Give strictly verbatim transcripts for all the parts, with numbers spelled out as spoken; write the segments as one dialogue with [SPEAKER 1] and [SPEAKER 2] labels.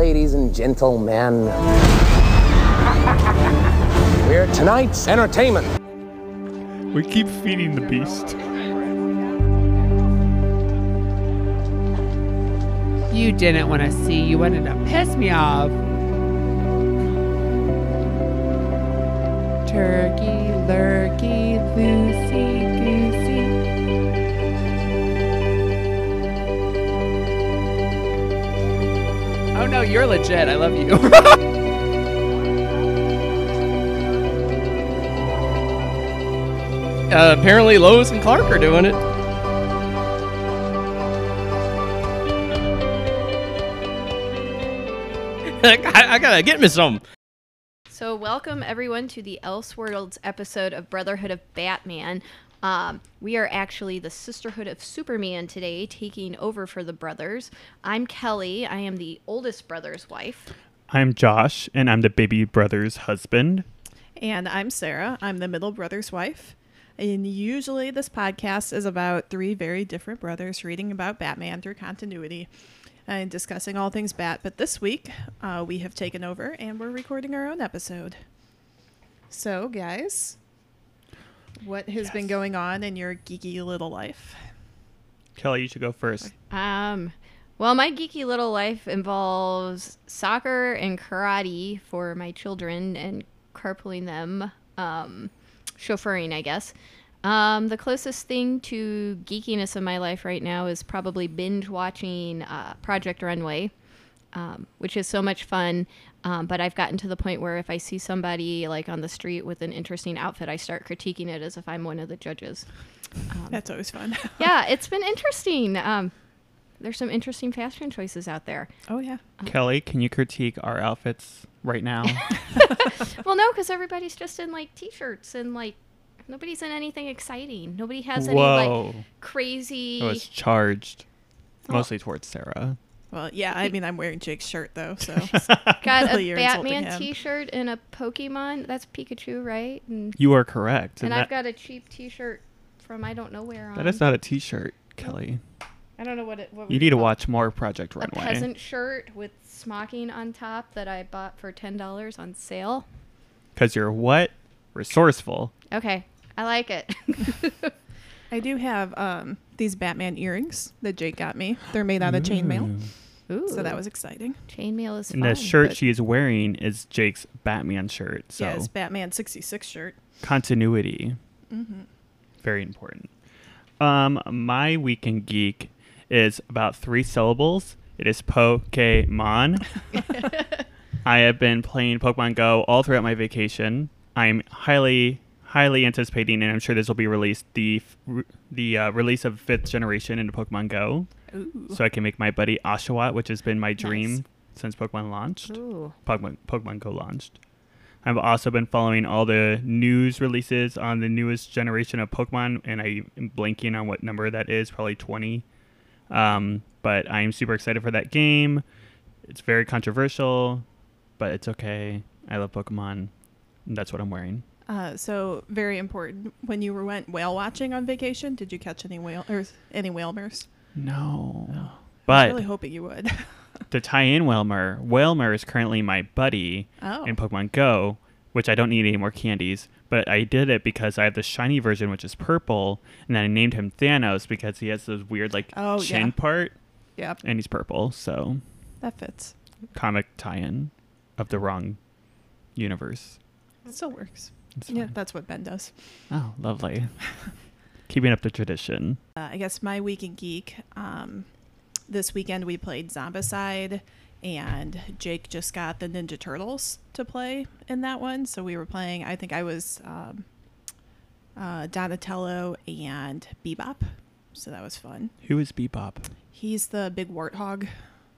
[SPEAKER 1] ladies and gentlemen. We're tonight's entertainment.
[SPEAKER 2] We keep feeding the beast.
[SPEAKER 3] You didn't want to see. You wanted to piss me off. Turkey, lurkey, loosey, goosey. Oh no, you're legit. I love you.
[SPEAKER 4] uh, apparently Lois and Clark are doing it. I, I gotta get me some.
[SPEAKER 5] So welcome everyone to the Elseworlds episode of Brotherhood of Batman. Um, we are actually the Sisterhood of Superman today, taking over for the brothers. I'm Kelly. I am the oldest brother's wife.
[SPEAKER 2] I'm Josh, and I'm the baby brother's husband.
[SPEAKER 6] And I'm Sarah. I'm the middle brother's wife. And usually this podcast is about three very different brothers reading about Batman through continuity and discussing all things Bat. But this week, uh, we have taken over and we're recording our own episode. So, guys, what has yes. been going on in your geeky little life?
[SPEAKER 2] Kelly, you should go first.
[SPEAKER 5] Um, well, my geeky little life involves soccer and karate for my children and carpooling them, um, chauffeuring, I guess. Um, the closest thing to geekiness in my life right now is probably binge watching uh, Project Runway, um, which is so much fun. Um, but I've gotten to the point where if I see somebody like on the street with an interesting outfit, I start critiquing it as if I'm one of the judges. Um,
[SPEAKER 6] That's always fun.
[SPEAKER 5] yeah, it's been interesting. Um, there's some interesting fashion choices out there.
[SPEAKER 6] Oh, yeah.
[SPEAKER 5] Um,
[SPEAKER 2] Kelly, can you critique our outfits right now?
[SPEAKER 5] Well, no, because everybody's just in like t-shirts and like nobody's in anything exciting. Nobody has any
[SPEAKER 2] Whoa.
[SPEAKER 5] like crazy.
[SPEAKER 2] I was charged
[SPEAKER 5] Oh.
[SPEAKER 2] mostly towards Sarah.
[SPEAKER 6] Well, yeah, I mean, I'm wearing Jake's shirt, though, so.
[SPEAKER 5] Got
[SPEAKER 6] Really,
[SPEAKER 5] a
[SPEAKER 6] you're insulting
[SPEAKER 5] Batman
[SPEAKER 6] him.
[SPEAKER 5] t-shirt and a Pokemon. That's Pikachu, right? And,
[SPEAKER 2] You are correct.
[SPEAKER 5] and
[SPEAKER 2] that,
[SPEAKER 5] I've got a cheap t-shirt from I don't know where on.
[SPEAKER 2] that is not a t-shirt, Kelly.
[SPEAKER 5] I don't know what it. What
[SPEAKER 2] You
[SPEAKER 5] we
[SPEAKER 2] need to
[SPEAKER 5] call
[SPEAKER 2] watch more Project
[SPEAKER 5] it.
[SPEAKER 2] Runway.
[SPEAKER 5] A peasant shirt with smocking on top that I bought for ten dollars on sale.
[SPEAKER 2] Because you're what? Resourceful.
[SPEAKER 5] Okay, I like it.
[SPEAKER 6] I do have um, these Batman earrings that Jake got me. They're made out of chainmail,
[SPEAKER 5] Ooh,
[SPEAKER 6] so that was exciting.
[SPEAKER 5] chainmail is
[SPEAKER 2] And
[SPEAKER 5] fun.
[SPEAKER 2] the shirt
[SPEAKER 6] but-
[SPEAKER 2] she is wearing is Jake's Batman shirt. So
[SPEAKER 6] Yeah, it's Batman sixty-six shirt.
[SPEAKER 2] continuity.
[SPEAKER 6] Mm-hmm.
[SPEAKER 2] Very important. Um, my weekend geek is about three syllables. It is Pokemon. I have been playing Pokemon Go all throughout my vacation. I'm highly, highly anticipating, and I'm sure this will be released, the the uh, release of fifth generation into Pokemon Go.
[SPEAKER 6] Ooh.
[SPEAKER 2] So I can make my buddy Oshawott, which has been my dream
[SPEAKER 6] Nice.
[SPEAKER 2] since Pokemon launched.
[SPEAKER 5] Ooh.
[SPEAKER 2] Pokemon, Pokemon Go launched. I've also been following all the news releases on the newest generation of Pokemon, and I am blanking on what number that is, probably twenty. Um, but I am super excited for that game. It's very controversial, but it's okay. I love Pokemon. And that's what I'm wearing.
[SPEAKER 6] Uh, so very important. When you went whale watching on vacation, did you catch any whale or any whalmers?
[SPEAKER 2] No.
[SPEAKER 6] I was
[SPEAKER 2] But
[SPEAKER 6] really hoping you would.
[SPEAKER 2] to tie in Whalmer, Whalmer is currently my buddy
[SPEAKER 6] Oh.
[SPEAKER 2] in Pokemon Go, which I don't need any more candies. But I did it because I have the shiny version, which is purple, and then I named him Thanos because he has those weird like
[SPEAKER 6] Oh,
[SPEAKER 2] chin
[SPEAKER 6] yeah.
[SPEAKER 2] part,
[SPEAKER 6] Yep,
[SPEAKER 2] and he's purple. So
[SPEAKER 6] that fits.
[SPEAKER 2] comic tie-in of the wrong universe.
[SPEAKER 6] It still works.
[SPEAKER 2] It's
[SPEAKER 6] Yeah,
[SPEAKER 2] fine.
[SPEAKER 6] that's what Ben does.
[SPEAKER 2] Oh, lovely. Keeping up the tradition.
[SPEAKER 6] Uh, I guess my week in geek. Um, this weekend we played Zombicide, and Jake just got the Ninja Turtles to play in that one. So we were playing. I think I was um, uh, Donatello and Bebop. So that was fun.
[SPEAKER 2] Who is Bebop?
[SPEAKER 6] He's the big warthog,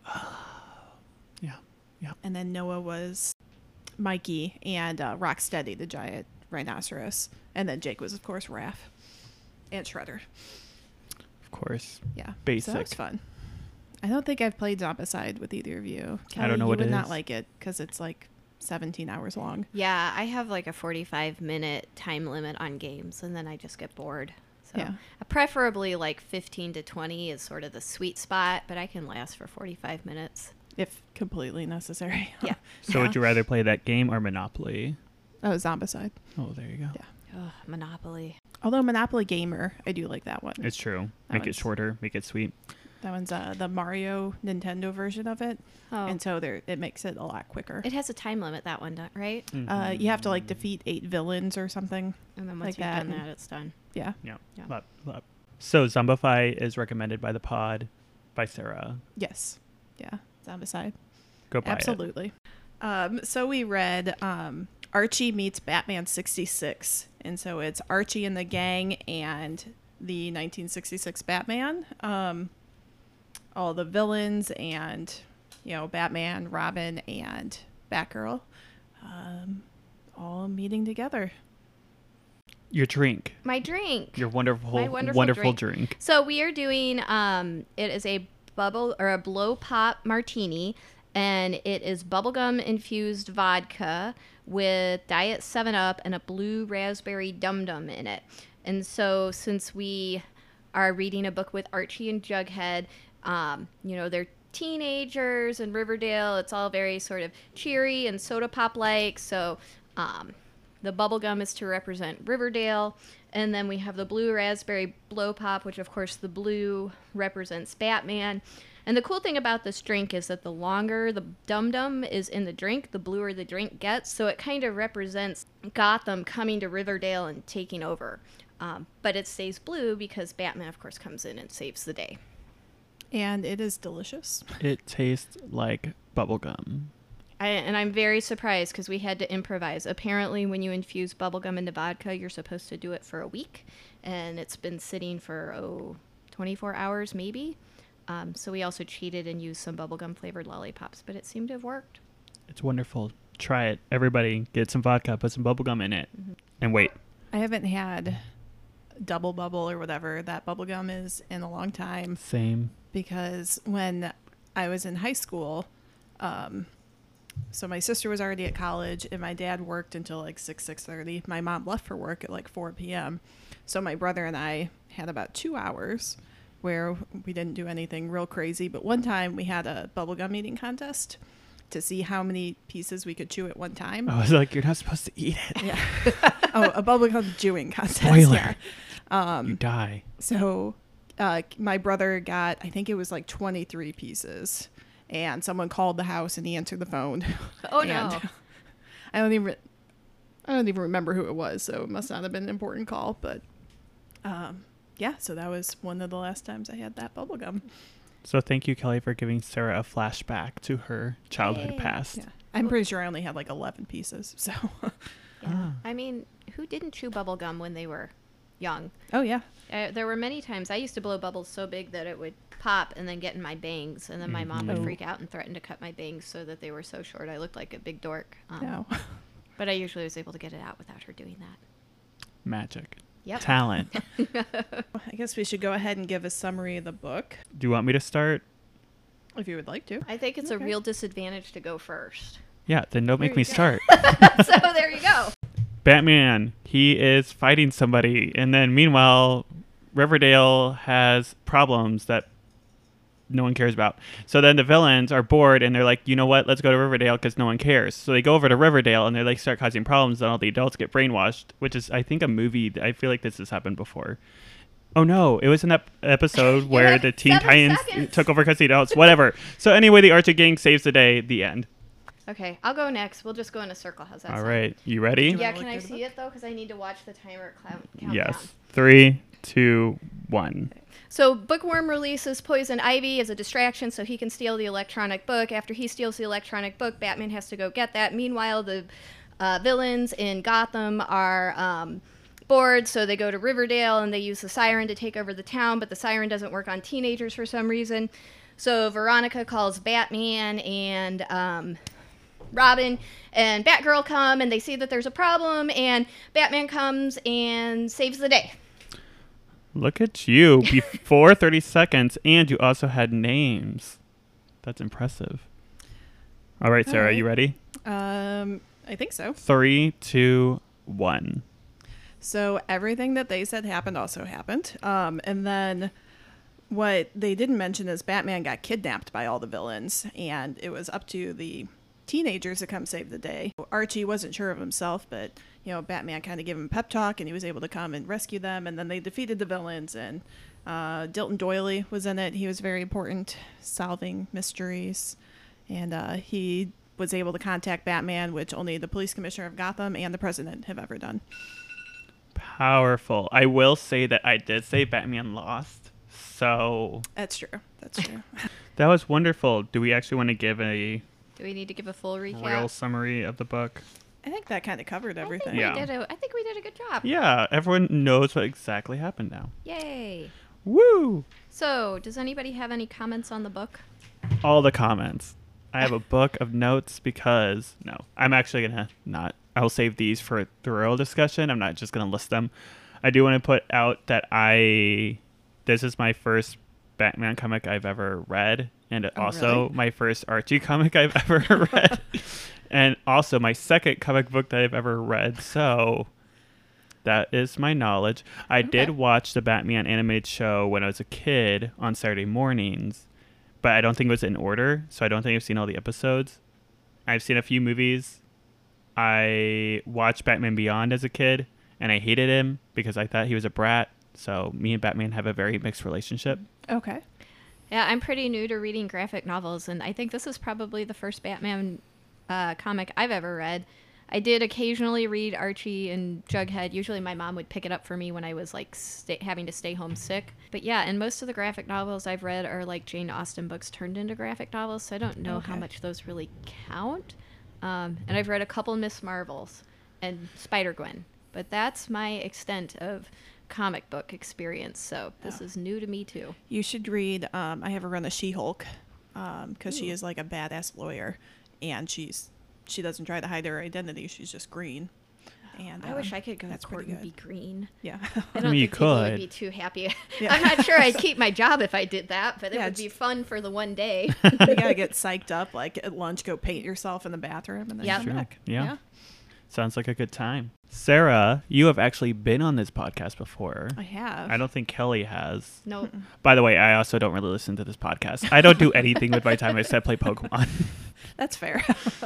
[SPEAKER 2] Yeah. Yeah.
[SPEAKER 6] and then Noah was Mikey, and uh, Rocksteady, the giant rhinoceros, and then Jake was of course Raph and Shredder.
[SPEAKER 2] Of course.
[SPEAKER 6] Yeah,
[SPEAKER 2] Basic.
[SPEAKER 6] So that was fun. I don't think I've played Zombicide with either of you. Kelly,
[SPEAKER 2] I don't know
[SPEAKER 6] you
[SPEAKER 2] what
[SPEAKER 6] would
[SPEAKER 2] it
[SPEAKER 6] not
[SPEAKER 2] is.
[SPEAKER 6] like it because it's like seventeen hours long.
[SPEAKER 5] Yeah, I have like a forty-five minute time limit on games, and then I just get bored. So
[SPEAKER 6] Yeah.
[SPEAKER 5] uh, preferably like fifteen to twenty is sort of the sweet spot, but I can last for forty-five minutes.
[SPEAKER 6] if completely necessary.
[SPEAKER 5] Yeah.
[SPEAKER 2] So would you rather play that game or Monopoly?
[SPEAKER 6] Oh, Zombicide.
[SPEAKER 2] Oh, there you go.
[SPEAKER 6] Yeah.
[SPEAKER 5] Oh, Monopoly.
[SPEAKER 6] Although Monopoly Gamer, I do like that one.
[SPEAKER 2] It's true.
[SPEAKER 6] That
[SPEAKER 2] Make it
[SPEAKER 6] one's-
[SPEAKER 2] shorter. Make it sweet.
[SPEAKER 6] That one's uh, the Mario Nintendo version of it,
[SPEAKER 5] Oh.
[SPEAKER 6] and so there it makes it a lot quicker.
[SPEAKER 5] It has a time limit, that one, don't- right?
[SPEAKER 6] Uh, you have to like defeat eight villains or something.
[SPEAKER 5] And then once
[SPEAKER 6] Like
[SPEAKER 5] you've
[SPEAKER 6] that
[SPEAKER 5] done
[SPEAKER 6] and-
[SPEAKER 5] that, it's done.
[SPEAKER 6] Yeah.
[SPEAKER 2] Yeah.
[SPEAKER 5] Yeah.
[SPEAKER 2] Love, love. So Zombify is recommended by the pod by Sarah.
[SPEAKER 6] Yes. Yeah. Zombicide.
[SPEAKER 2] Go buy it.
[SPEAKER 6] Absolutely. Um, so we read um, Archie meets Batman sixty-six, and so it's Archie and the gang and the nineteen sixty-six Batman. Um, all the villains and you know Batman, Robin, and Batgirl, um, all meeting together.
[SPEAKER 2] Your drink.
[SPEAKER 5] My drink.
[SPEAKER 2] Your wonderful,
[SPEAKER 5] My wonderful
[SPEAKER 2] wonderful
[SPEAKER 5] drink.
[SPEAKER 2] drink.
[SPEAKER 5] So we are doing um it is a bubble or a blow pop martini, and it is bubblegum infused vodka with Diet seven up and a blue raspberry dum dum in it. And so since we are reading a book with Archie and Jughead, um, you know, they're teenagers in Riverdale. It's all very sort of cheery and soda pop like. So um the bubblegum is to represent Riverdale. And then we have the blue raspberry blow pop, which of course the blue represents Batman. And the cool thing about this drink is that the longer the dum dum is in the drink, the bluer the drink gets. So it kind of represents Gotham coming to Riverdale and taking over. Um, but it stays blue because Batman, of course, comes in and saves the day.
[SPEAKER 6] And it is delicious.
[SPEAKER 2] It tastes like bubblegum.
[SPEAKER 5] I, and I'm very surprised because we had to improvise. Apparently, when you infuse bubblegum into vodka, you're supposed to do it for a week. And it's been sitting for, oh, twenty-four hours maybe. Um, so we also cheated and used some bubblegum flavored lollipops, but it seemed to have worked.
[SPEAKER 2] It's wonderful. Try it. Everybody get some vodka, put some bubblegum in it,
[SPEAKER 5] Mm-hmm.
[SPEAKER 2] and wait.
[SPEAKER 6] I haven't had double bubble or whatever that bubblegum is in a long time.
[SPEAKER 2] Same.
[SPEAKER 6] Because when I was in high school, um, so my sister was already at college and my dad worked until like six, six thirty. My mom left for work at like four p.m. So my brother and I had about two hours where we didn't do anything real crazy. But one time we had a bubblegum eating contest to see how many pieces we could chew at one time.
[SPEAKER 2] I was like, you're not supposed to eat it.
[SPEAKER 6] Yeah. Oh, a bubblegum chewing contest.
[SPEAKER 2] Spoiler.
[SPEAKER 6] Yeah.
[SPEAKER 2] you die.
[SPEAKER 6] So uh, my brother got, I think it was like twenty-three pieces. And someone called the house and he answered the phone.
[SPEAKER 5] Oh,
[SPEAKER 6] And
[SPEAKER 5] no.
[SPEAKER 6] I don't even I don't even remember who it was, so it must not have been an important call. But um, yeah, so that was one of the last times I had that bubblegum.
[SPEAKER 2] So thank you, Kelly, for giving Sarah a flashback to her childhood
[SPEAKER 5] Yay.
[SPEAKER 2] past.
[SPEAKER 6] Yeah. I'm pretty sure I only had like eleven pieces. So
[SPEAKER 5] Yeah. I mean, who didn't chew bubblegum when they were young?
[SPEAKER 6] oh yeah.
[SPEAKER 5] Uh, there were many times I used to blow bubbles so big that it would pop and then get in my bangs, and then my mom would
[SPEAKER 6] Mhm.
[SPEAKER 5] freak out and threaten to cut my bangs so that they were so short I looked like a big dork. Um,
[SPEAKER 6] No.
[SPEAKER 5] But I usually was able to get it out without her doing that.
[SPEAKER 2] Magic.
[SPEAKER 5] Yep.
[SPEAKER 2] Talent.
[SPEAKER 6] I guess we should go ahead and give a summary of the book
[SPEAKER 2] Do you want me to start?
[SPEAKER 6] if you would like to.
[SPEAKER 5] I think it's a
[SPEAKER 6] Okay.
[SPEAKER 5] real disadvantage to go first.
[SPEAKER 2] Yeah, then don't make
[SPEAKER 5] There
[SPEAKER 2] me
[SPEAKER 5] you go.
[SPEAKER 2] start.
[SPEAKER 5] So there you go.
[SPEAKER 2] Batman, he is fighting somebody, and then meanwhile, Riverdale has problems that no one cares about. So then the villains are bored, and they're like, you know what? Let's go to Riverdale because no one cares. So they go over to Riverdale, and they like start causing problems, and all the adults get brainwashed, which is, I think, a movie. I feel like this has happened before. Oh no, it was an ep- episode where
[SPEAKER 5] had
[SPEAKER 2] the Teen
[SPEAKER 5] seven
[SPEAKER 2] Titans
[SPEAKER 5] seconds.
[SPEAKER 2] took over because the adults. Whatever. So anyway, the Archie gang saves the day. The end.
[SPEAKER 5] Okay, I'll go next. We'll just go in a circle. How's that
[SPEAKER 2] All
[SPEAKER 5] sound?
[SPEAKER 2] right, you ready?
[SPEAKER 6] you
[SPEAKER 5] Yeah,
[SPEAKER 6] wanna
[SPEAKER 5] can
[SPEAKER 6] look
[SPEAKER 5] I
[SPEAKER 6] through the
[SPEAKER 5] see
[SPEAKER 6] book?
[SPEAKER 5] it though? Because I need to watch the timer count, count
[SPEAKER 2] Yes.
[SPEAKER 5] down.
[SPEAKER 2] Three, two, one.
[SPEAKER 5] So Bookworm releases Poison Ivy as a distraction so he can steal the electronic book. After he steals the electronic book, Batman has to go get that. Meanwhile, the uh, villains in Gotham are um, bored, so they go to Riverdale and they use the siren to take over the town, but the siren doesn't work on teenagers for some reason. So Veronica calls Batman and um, Robin and Batgirl come, and they see that there's a problem, and Batman comes and saves the day.
[SPEAKER 2] Look at you. Before thirty seconds, and you also had names. That's impressive. All right, Sarah,
[SPEAKER 6] All right.
[SPEAKER 2] you ready?
[SPEAKER 6] Um, I think so.
[SPEAKER 2] Three, two, one.
[SPEAKER 6] So everything that they said happened also happened. Um, and then what they didn't mention is Batman got kidnapped by all the villains, and it was up to the teenagers to come save the day. Archie wasn't sure of himself, but, you know, Batman kind of gave him a pep talk, and he was able to come and rescue them, and then they defeated the villains, and uh, Dilton Doily was in it. He was very important, solving mysteries, and uh, he was able to contact Batman, which only the police commissioner of Gotham and the president have ever done.
[SPEAKER 2] Powerful. I will say that I did say Batman lost. So
[SPEAKER 6] That's true. That's true.
[SPEAKER 2] that was wonderful. Do we actually want to give a
[SPEAKER 5] Do we need to give a full recap?
[SPEAKER 2] real summary of the book?
[SPEAKER 6] I think that kind of covered everything.
[SPEAKER 5] I think,
[SPEAKER 2] Yeah.
[SPEAKER 5] we did a, I think we did a good job.
[SPEAKER 2] Yeah, everyone knows what exactly happened now.
[SPEAKER 5] Yay.
[SPEAKER 2] Woo!
[SPEAKER 5] So, does anybody have any comments on the book?
[SPEAKER 2] All the comments. I have a book of notes because, no, I'm actually going to not, I'll save these for a thorough discussion. I'm not just going to list them. I do want to put out that I, this is my first Batman comic I've ever read, and
[SPEAKER 6] Oh,
[SPEAKER 2] also
[SPEAKER 6] really?
[SPEAKER 2] my first Archie comic I've ever read, and also my second comic book that I've ever read. So that is my knowledge. I
[SPEAKER 5] Okay.
[SPEAKER 2] did watch the Batman animated show when I was a kid on Saturday mornings, but I don't think it was in order, so I don't think I've seen all the episodes. I've seen a few movies. I watched Batman Beyond as a kid, and I hated him because I thought he was a brat. So me and Batman have a very mixed relationship.
[SPEAKER 6] Okay.
[SPEAKER 5] Yeah, I'm pretty new to reading graphic novels, and I think this is probably the first Batman uh, comic I've ever read. I did occasionally read Archie and Jughead. Usually my mom would pick it up for me when I was like sta having to stay home sick. But yeah, and most of the graphic novels I've read are like Jane Austen books turned into graphic novels, so I don't know how
[SPEAKER 6] Okay.
[SPEAKER 5] much those really count. Um, and I've read a couple Miss Marvels and Spider-Gwen, but that's my extent of comic book experience, so this
[SPEAKER 6] Oh.
[SPEAKER 5] is new to me too.
[SPEAKER 6] You should read, um, I have a run of She-Hulk, because she is like a badass lawyer, and she's she doesn't try to hide her identity. She's just green. And
[SPEAKER 5] I
[SPEAKER 6] um,
[SPEAKER 5] wish I could go to
[SPEAKER 6] that's
[SPEAKER 5] court
[SPEAKER 6] pretty
[SPEAKER 5] and
[SPEAKER 6] good.
[SPEAKER 5] be green.
[SPEAKER 6] Yeah.
[SPEAKER 5] I don't
[SPEAKER 2] mean, you
[SPEAKER 5] think people would
[SPEAKER 2] could.
[SPEAKER 5] be too happy.
[SPEAKER 6] Yeah.
[SPEAKER 5] I'm not sure I'd keep my job if I did that, but it
[SPEAKER 6] Yeah,
[SPEAKER 5] would be
[SPEAKER 6] it's-
[SPEAKER 5] fun for the one day.
[SPEAKER 6] You gotta get psyched up, like at lunch, go paint yourself in the bathroom, and then
[SPEAKER 5] Yep.
[SPEAKER 6] come
[SPEAKER 2] Sure.
[SPEAKER 6] back.
[SPEAKER 2] Yeah. Sounds like a good time. Sarah, you have actually been on this podcast before.
[SPEAKER 6] I have.
[SPEAKER 2] I don't think Kelly has.
[SPEAKER 5] No,
[SPEAKER 2] By the way, I also don't really listen to this podcast. I don't do anything with my time except play Pokemon.
[SPEAKER 6] That's fair.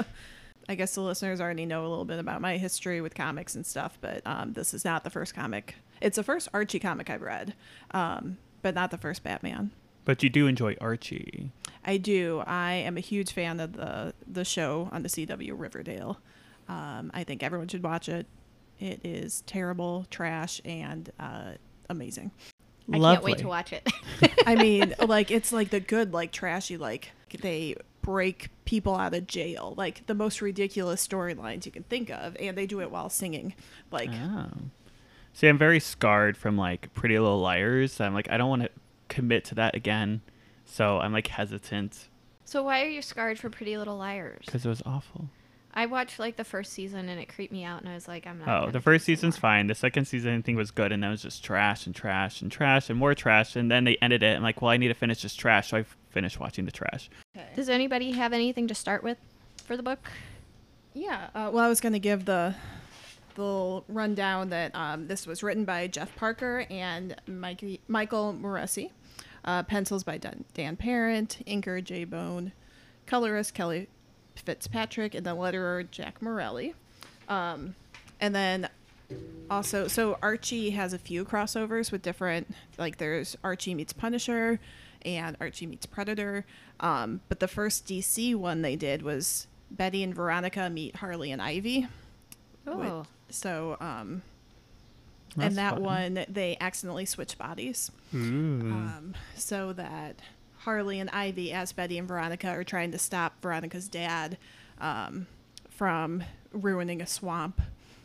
[SPEAKER 6] I guess the listeners already know a little bit about my history with comics and stuff, but um, this is not the first comic. It's the first Archie comic I've read, um, but not the first Batman.
[SPEAKER 2] But you do enjoy Archie.
[SPEAKER 6] I do. I am a huge fan of the the show on the C W Riverdale. Um, I think everyone should watch it. It is terrible, trash, and uh, amazing.
[SPEAKER 5] I
[SPEAKER 2] Lovely.
[SPEAKER 5] can't wait to watch it.
[SPEAKER 6] I mean, like it's like the good, like trashy, like they break people out of jail, like the most ridiculous storylines you can think of, and they do it while singing. Like,
[SPEAKER 2] Oh. See, I'm very scarred from like Pretty Little Liars. I'm like, I don't want to commit to that again. So I'm like hesitant
[SPEAKER 5] So why are you scarred for Pretty Little Liars?
[SPEAKER 2] because it was awful.
[SPEAKER 5] I watched like the first season and it creeped me out, and I was like, I'm not.
[SPEAKER 2] Oh,
[SPEAKER 5] gonna
[SPEAKER 2] the
[SPEAKER 5] do
[SPEAKER 2] first
[SPEAKER 5] this
[SPEAKER 2] season's
[SPEAKER 5] anymore.
[SPEAKER 2] fine. The second season, I think, was good, and then it was just trash and trash and trash and more trash. And then they ended it. I'm like, well, I need to finish this trash, so I finished watching the trash.
[SPEAKER 5] Does anybody have anything to start with for the book?
[SPEAKER 6] yeah. Uh, well, I was going to give the the little rundown that um, this was written by Jeff Parker and Mike, Michael Moresi. Uh, pencils by Dan, Dan Parent, inker Jay Bone, colorist Kelly Fitzpatrick, and the letterer Jack Morelli. Um, and then also, so Archie has a few crossovers with different, like there's Archie meets Punisher and Archie meets Predator. Um, but the first D C one they did was Betty and Veronica meet Harley and Ivy.
[SPEAKER 5] Oh,
[SPEAKER 6] With- so, um,
[SPEAKER 2] That's
[SPEAKER 6] and that
[SPEAKER 2] fun.
[SPEAKER 6] one, they accidentally switch bodies.
[SPEAKER 2] Ooh.
[SPEAKER 6] Um, so that Harley and Ivy, as Betty and Veronica, are trying to stop Veronica's dad um, from ruining a swamp.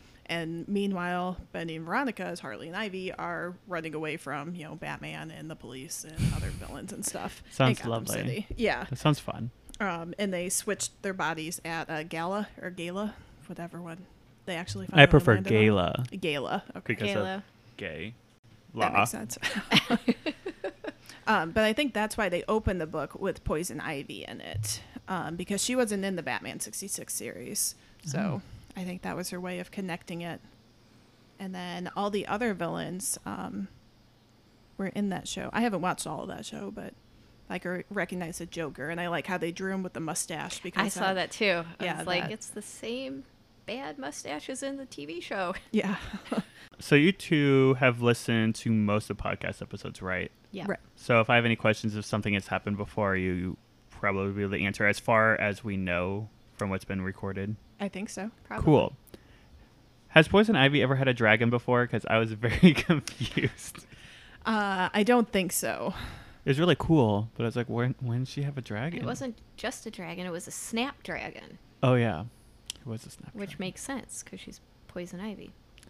[SPEAKER 6] And meanwhile, Betty and Veronica, as Harley and Ivy, are running away from, you know, Batman and the police and other villains and stuff. in
[SPEAKER 2] Sounds
[SPEAKER 6] Gotham
[SPEAKER 2] lovely.
[SPEAKER 6] City. Yeah.
[SPEAKER 2] That sounds fun.
[SPEAKER 6] Um, and they switched their bodies at a gala or gala, whatever one they actually
[SPEAKER 2] I
[SPEAKER 6] finally
[SPEAKER 2] prefer
[SPEAKER 6] landed on.
[SPEAKER 2] Gala
[SPEAKER 6] Gala. Okay.
[SPEAKER 2] because
[SPEAKER 5] Kayla.
[SPEAKER 2] of gay
[SPEAKER 6] That
[SPEAKER 2] law.
[SPEAKER 6] makes sense. um, but I think that's why they opened the book with Poison Ivy in it, um, because she wasn't in the Batman sixty-six series. So I think that was her way of connecting it. And then all the other villains, um, were in that show. I haven't watched all of that show, but I could recognize the Joker, and I like how they drew him with the mustache. Because
[SPEAKER 5] I saw that too. I
[SPEAKER 6] yeah,
[SPEAKER 5] was like,
[SPEAKER 6] that-
[SPEAKER 5] it's the same bad mustaches in the T V show.
[SPEAKER 6] Yeah.
[SPEAKER 2] So you two have listened to most of the podcast episodes, right?
[SPEAKER 5] Yeah.
[SPEAKER 6] Right.
[SPEAKER 2] So if I have any questions, if something has happened before, you, you probably be able to answer as far as we know from what's been recorded.
[SPEAKER 6] I think so.
[SPEAKER 5] Probably.
[SPEAKER 2] Cool. Has Poison Ivy ever had a dragon before? Because I was very confused.
[SPEAKER 6] Uh, I don't think so.
[SPEAKER 2] It was really cool, but I was like, when when did she have a dragon?
[SPEAKER 5] It wasn't just a dragon, it was a snapdragon,
[SPEAKER 2] Oh yeah, it was a snapdragon.
[SPEAKER 5] which makes sense because she's Poison Ivy.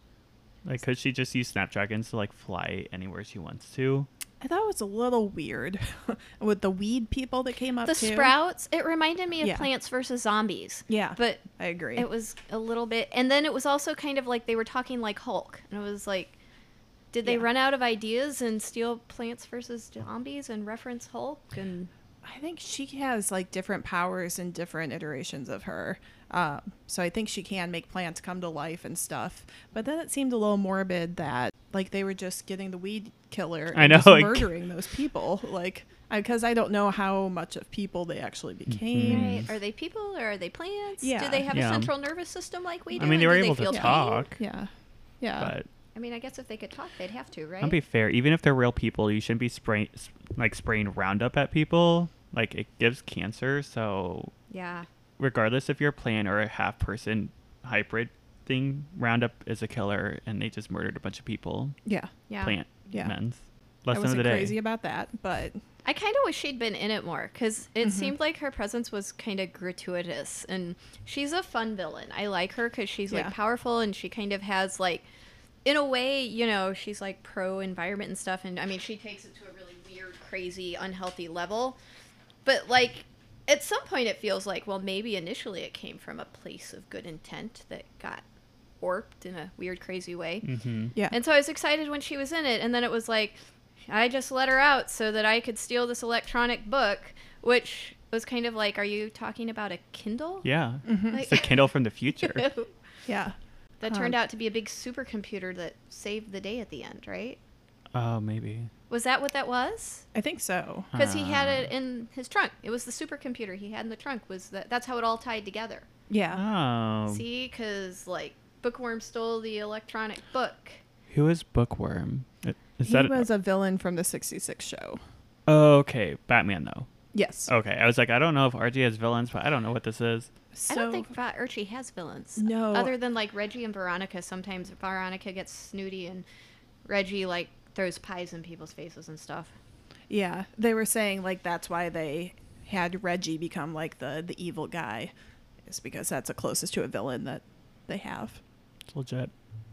[SPEAKER 2] Like, could she just use snapdragons to like fly anywhere she wants to?
[SPEAKER 6] I thought it was a little weird with the weed people that came up
[SPEAKER 5] The
[SPEAKER 6] too.
[SPEAKER 5] sprouts, it reminded me of
[SPEAKER 6] Yeah.
[SPEAKER 5] Plants versus Zombies.
[SPEAKER 6] Yeah,
[SPEAKER 5] But
[SPEAKER 6] I agree.
[SPEAKER 5] it was a little bit, and then it was also kind of like they were talking like Hulk, and it was like, did they
[SPEAKER 6] Yeah.
[SPEAKER 5] run out of ideas and steal Plants versus Zombies and reference Hulk? And
[SPEAKER 6] I think she has like different powers and different iterations of her. Um, so I think she can make plants come to life and stuff. But then it seemed a little morbid that like they were just getting the weed killer and
[SPEAKER 2] I know,
[SPEAKER 6] just
[SPEAKER 2] like-
[SPEAKER 6] murdering those people. Like, because I don't know how much of people they actually became.
[SPEAKER 5] right, are they people or are they plants?
[SPEAKER 6] Yeah.
[SPEAKER 5] Do they have
[SPEAKER 2] Yeah.
[SPEAKER 5] a central nervous system like we
[SPEAKER 2] I
[SPEAKER 5] do?
[SPEAKER 2] mean, they
[SPEAKER 5] and
[SPEAKER 2] were
[SPEAKER 5] do
[SPEAKER 2] able to
[SPEAKER 5] feel pain?
[SPEAKER 2] talk,
[SPEAKER 6] Yeah, yeah,
[SPEAKER 2] but
[SPEAKER 5] I mean, I guess if they could talk, they'd have to, right?
[SPEAKER 2] I'll be fair. Even if they're real people, you shouldn't be spraying like spraying Roundup at people. Like, it gives cancer. So
[SPEAKER 5] yeah.
[SPEAKER 2] regardless if you're a plant or a half person hybrid thing, Roundup is a killer, and they just murdered a bunch of people.
[SPEAKER 6] yeah.
[SPEAKER 5] Yeah.
[SPEAKER 2] Plant
[SPEAKER 6] Yeah.
[SPEAKER 2] men's.
[SPEAKER 6] I
[SPEAKER 2] Lesson of
[SPEAKER 6] wasn't
[SPEAKER 2] the day.
[SPEAKER 6] crazy about that, but
[SPEAKER 5] I kind of wish she'd been in it more because it
[SPEAKER 6] Mm-hmm.
[SPEAKER 5] seemed like her presence was kind of gratuitous, and she's a fun villain. I like her because she's
[SPEAKER 6] Yeah.
[SPEAKER 5] like powerful, and she kind of has like, in a way, you know, she's like pro environment and stuff. And I mean, she takes it to a really weird, crazy, unhealthy level. But like, at some point, it feels like, well, maybe initially it came from a place of good intent that got warped in a weird, crazy way.
[SPEAKER 2] Mm-hmm.
[SPEAKER 6] yeah.
[SPEAKER 5] And so I was excited when she was in it, and then it was like, I just let her out so that I could steal this electronic book, which was kind of like, are you talking about a Kindle?
[SPEAKER 2] Yeah.
[SPEAKER 5] Like-
[SPEAKER 2] It's a Kindle from the future.
[SPEAKER 6] yeah.
[SPEAKER 5] that
[SPEAKER 6] Um,
[SPEAKER 5] turned out to be a big supercomputer that saved the day at the end, right?
[SPEAKER 2] Oh, maybe.
[SPEAKER 5] Was that what that was?
[SPEAKER 6] I think so.
[SPEAKER 5] Because he had
[SPEAKER 2] Ah.
[SPEAKER 5] it in his trunk. It was the supercomputer he had in the trunk. Was that? That's how it all tied together.
[SPEAKER 6] Yeah.
[SPEAKER 2] Oh.
[SPEAKER 5] See, because like Bookworm stole the electronic book.
[SPEAKER 2] Who is Bookworm? I- Is
[SPEAKER 6] He
[SPEAKER 2] that
[SPEAKER 6] was a villain from the sixty-six show.
[SPEAKER 2] Oh, okay. Batman, though.
[SPEAKER 6] Yes.
[SPEAKER 2] Okay. I was like, I don't know if R G has villains, but I don't know what this is.
[SPEAKER 6] So,
[SPEAKER 5] I don't think Va- Archie has villains.
[SPEAKER 6] No.
[SPEAKER 5] Other than like Reggie and Veronica. Sometimes Veronica gets snooty and Reggie like throws pies in people's faces and stuff.
[SPEAKER 6] Yeah, they were saying like that's why they had Reggie become like the the evil guy, is because that's the closest to a villain that they have.
[SPEAKER 2] It's legit.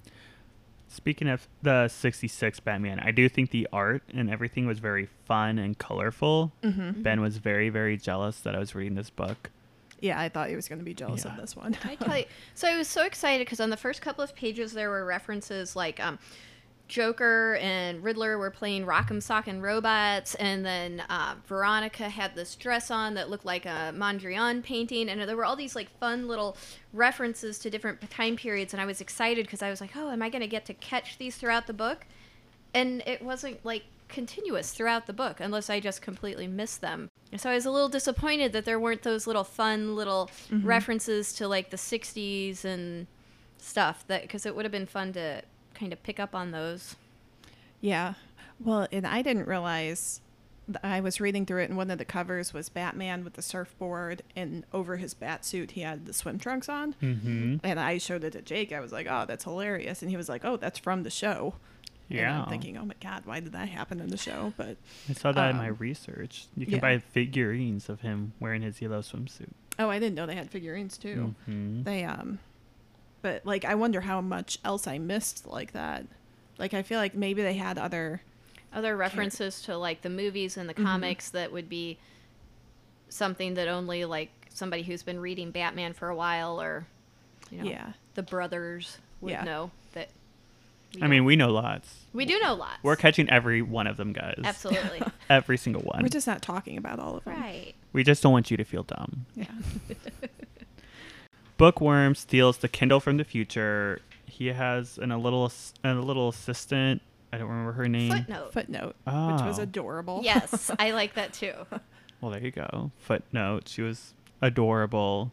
[SPEAKER 2] Speaking of the sixty-six Batman, I do think the art and everything was very fun and colorful.
[SPEAKER 6] Mm-hmm.
[SPEAKER 2] Ben was very, very jealous that I was reading this book.
[SPEAKER 6] Yeah, I thought he was going to be jealous
[SPEAKER 2] Yeah.
[SPEAKER 6] of this one.
[SPEAKER 5] I tell you, so I was so excited because on the first couple of pages there were references like um, Joker and Riddler were playing Rock'em Sock'em Robots, and then uh, Veronica had this dress on that looked like a Mondrian painting, and there were all these like fun little references to different time periods, and I was excited because I was like, oh, am I going to get to catch these throughout the book? And it wasn't like continuous throughout the book unless I just completely missed them. So I was a little disappointed that there weren't those little fun little
[SPEAKER 6] Mm-hmm.
[SPEAKER 5] references to like the sixties and stuff, that because it would have been fun to kind of pick up on those.
[SPEAKER 6] Yeah. Well, and I didn't realize th- I was reading through it, and one of the covers was Batman with the surfboard, and over his bat suit he had the swim trunks on.
[SPEAKER 2] Mm-hmm.
[SPEAKER 6] And I showed it to Jake. I was like, "Oh, that's hilarious!" And he was like, "Oh, that's from the show." And
[SPEAKER 2] Yeah.
[SPEAKER 6] I'm thinking, "Oh my god, why did that happen in the show?" But
[SPEAKER 2] I saw that in my
[SPEAKER 6] um,
[SPEAKER 2] research. You can
[SPEAKER 6] yeah.
[SPEAKER 2] buy figurines of him wearing his yellow swimsuit.
[SPEAKER 6] oh, I didn't know they had figurines too.
[SPEAKER 2] Mm-hmm.
[SPEAKER 6] They um, but like I wonder how much else I missed like that. Like I feel like maybe they had other.
[SPEAKER 5] Other references to like the movies and the
[SPEAKER 6] Mm-hmm.
[SPEAKER 5] comics that would be something that only like somebody who's been reading Batman for a while, or you know,
[SPEAKER 6] Yeah.
[SPEAKER 5] the brothers would
[SPEAKER 6] Yeah.
[SPEAKER 5] know that. we
[SPEAKER 2] I mean,
[SPEAKER 5] don't.
[SPEAKER 2] we know lots.
[SPEAKER 5] we do know lots.
[SPEAKER 2] We're catching every one of them, guys.
[SPEAKER 5] Absolutely.
[SPEAKER 2] Every single one.
[SPEAKER 6] We're just not talking about all of them.
[SPEAKER 5] Right.
[SPEAKER 2] We just don't want you to feel dumb.
[SPEAKER 6] Yeah.
[SPEAKER 2] Bookworm steals the Kindle from the future. He has an, a little ass- a little assistant I don't remember her name.
[SPEAKER 5] Footnote.
[SPEAKER 6] Footnote,
[SPEAKER 2] Oh.
[SPEAKER 6] which was adorable.
[SPEAKER 5] Yes, I like that too.
[SPEAKER 2] Well, there you go. Footnote. She was adorable.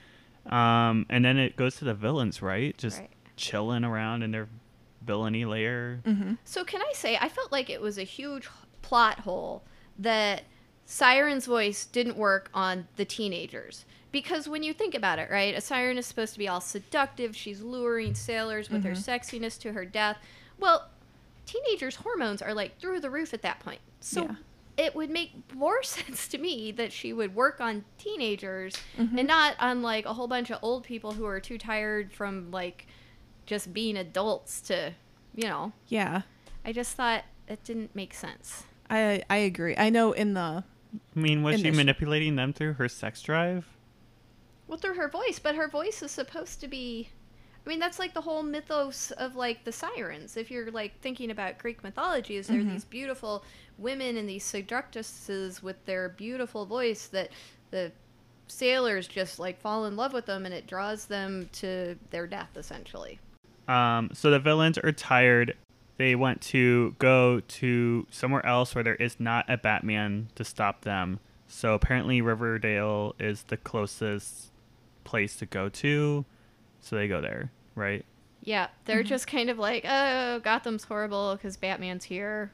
[SPEAKER 2] Um, and then it goes to the villains, right? Just
[SPEAKER 5] Right.
[SPEAKER 2] chilling around in their villainy lair.
[SPEAKER 6] Mm-hmm.
[SPEAKER 5] So can I say, I felt like it was a huge plot hole that Siren's voice didn't work on the teenagers. Because when you think about it, right, a siren is supposed to be all seductive. She's luring sailors with her sexiness to her death. Well, teenagers' hormones are like through the roof at that point. So
[SPEAKER 6] Yeah.
[SPEAKER 5] it would make more sense to me that she would work on teenagers and not on like a whole bunch of old people who are too tired from like just being adults to, you know.
[SPEAKER 6] Yeah,
[SPEAKER 5] I just thought it didn't make sense.
[SPEAKER 6] I I agree. I know in the
[SPEAKER 2] I mean, was
[SPEAKER 6] In
[SPEAKER 2] she
[SPEAKER 6] the sh-
[SPEAKER 2] manipulating them through her sex drive?
[SPEAKER 5] Well, through her voice, but her voice is supposed to be. I mean, that's like the whole mythos of like the sirens. If you're like thinking about Greek mythology, is there
[SPEAKER 6] Mm-hmm.
[SPEAKER 5] these beautiful women and these seductresses with their beautiful voice that the sailors just like fall in love with them and it draws them to their death essentially.
[SPEAKER 2] Um, so the villains are tired. They want to go to somewhere else where there is not a Batman to stop them. So apparently Riverdale is the closest place to go to. So they go there, right?
[SPEAKER 5] Yeah, they're
[SPEAKER 6] Mm-hmm.
[SPEAKER 5] just kind of like, oh, Gotham's horrible because Batman's here.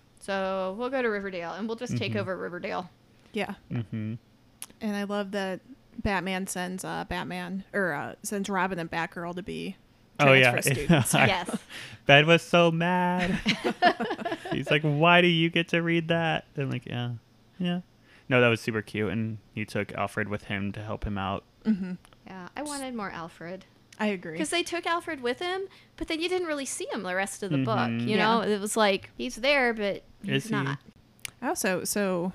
[SPEAKER 5] So we'll go to Riverdale and we'll just take
[SPEAKER 2] Mhm.
[SPEAKER 5] over Riverdale.
[SPEAKER 6] yeah,
[SPEAKER 2] Mm-hmm.
[SPEAKER 6] and I love that Batman sends uh, Batman or uh, sends Robin and Batgirl to be
[SPEAKER 2] Oh, yeah.
[SPEAKER 6] transfer students.
[SPEAKER 5] Yes.
[SPEAKER 2] Ben was so mad. He's like, why do you get to read that? And I'm like, yeah. Yeah. No, that was super cute. And he took Alfred with him to help him out.
[SPEAKER 6] Mm-hmm.
[SPEAKER 5] Yeah, I wanted more Alfred.
[SPEAKER 6] I agree.
[SPEAKER 5] Because they took Alfred with him, but then you didn't really see him the rest of the book.
[SPEAKER 2] Mhm.
[SPEAKER 5] You
[SPEAKER 6] Yeah.
[SPEAKER 5] know, it was like he's there, but he's
[SPEAKER 2] Is he?
[SPEAKER 5] not.
[SPEAKER 6] Also, so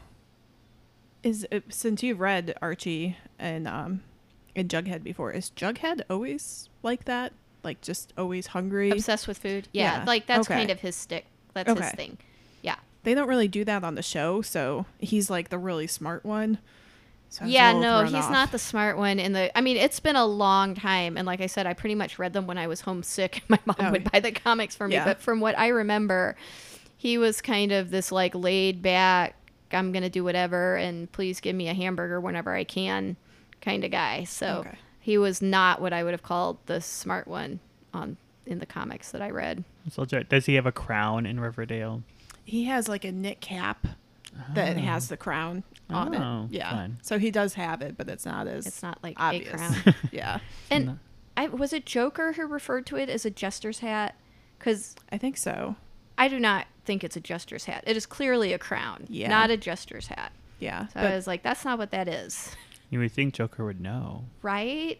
[SPEAKER 6] is it, since you've read Archie and um and Jughead before, is Jughead always like that? Like just always hungry?
[SPEAKER 5] Obsessed with food. Yeah,
[SPEAKER 6] Yeah,
[SPEAKER 5] like that's
[SPEAKER 6] okay.
[SPEAKER 5] kind of his stick. That's his
[SPEAKER 6] Okay.
[SPEAKER 5] thing. Yeah.
[SPEAKER 6] They don't really do that on the show, so he's like the really smart one. So I was a
[SPEAKER 5] Yeah,
[SPEAKER 6] little
[SPEAKER 5] no,
[SPEAKER 6] thrown
[SPEAKER 5] he's
[SPEAKER 6] off.
[SPEAKER 5] not the smart one. In the, I mean, it's been a long time, and like I said, I pretty much read them when I was homesick. My mom
[SPEAKER 6] Oh,
[SPEAKER 5] would buy the comics for me,
[SPEAKER 6] yeah.
[SPEAKER 5] but from what I remember, he was kind of this like laid back, I'm gonna do whatever, and please give me a hamburger whenever I can, kind of guy. So
[SPEAKER 6] Okay.
[SPEAKER 5] he was not what I would have called the smart one on in the comics that I read.
[SPEAKER 2] So does he have a crown in Riverdale?
[SPEAKER 6] He has like a knit cap that has the crown on
[SPEAKER 2] Oh,
[SPEAKER 6] it. Yeah.
[SPEAKER 2] fun.
[SPEAKER 6] So he does have it, but it's not as
[SPEAKER 5] It's not like
[SPEAKER 6] obvious.
[SPEAKER 5] a crown.
[SPEAKER 6] Yeah.
[SPEAKER 5] And I, was it Joker who referred to it as a jester's hat? Because
[SPEAKER 6] I think so.
[SPEAKER 5] I do not think it's a jester's hat. It is clearly a crown,
[SPEAKER 6] Yeah.
[SPEAKER 5] not a jester's hat.
[SPEAKER 6] Yeah.
[SPEAKER 5] So
[SPEAKER 6] but
[SPEAKER 5] I was like, that's not what that is,
[SPEAKER 2] You would think Joker would know.
[SPEAKER 5] right?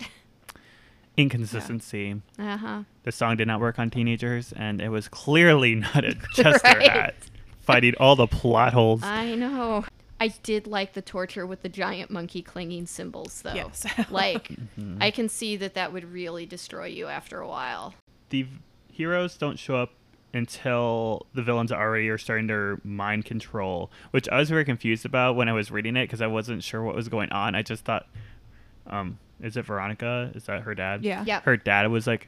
[SPEAKER 2] Inconsistency.
[SPEAKER 5] Uh huh.
[SPEAKER 2] The song did not work on teenagers, and it was clearly not a Chester
[SPEAKER 5] Right.
[SPEAKER 2] hat. Fighting all the plot holes.
[SPEAKER 5] I know. I did like the torture with the giant monkey clinging symbols, though.
[SPEAKER 6] Yes.
[SPEAKER 5] Like, I can see that that would really destroy you after a while.
[SPEAKER 2] The v- heroes don't show up until the villains already are starting their mind control, which I was very confused about when I was reading it because I wasn't sure what was going on. I just thought, um, is it Veronica? Is that her dad?
[SPEAKER 6] yeah.
[SPEAKER 5] Yeah.
[SPEAKER 2] Her dad was like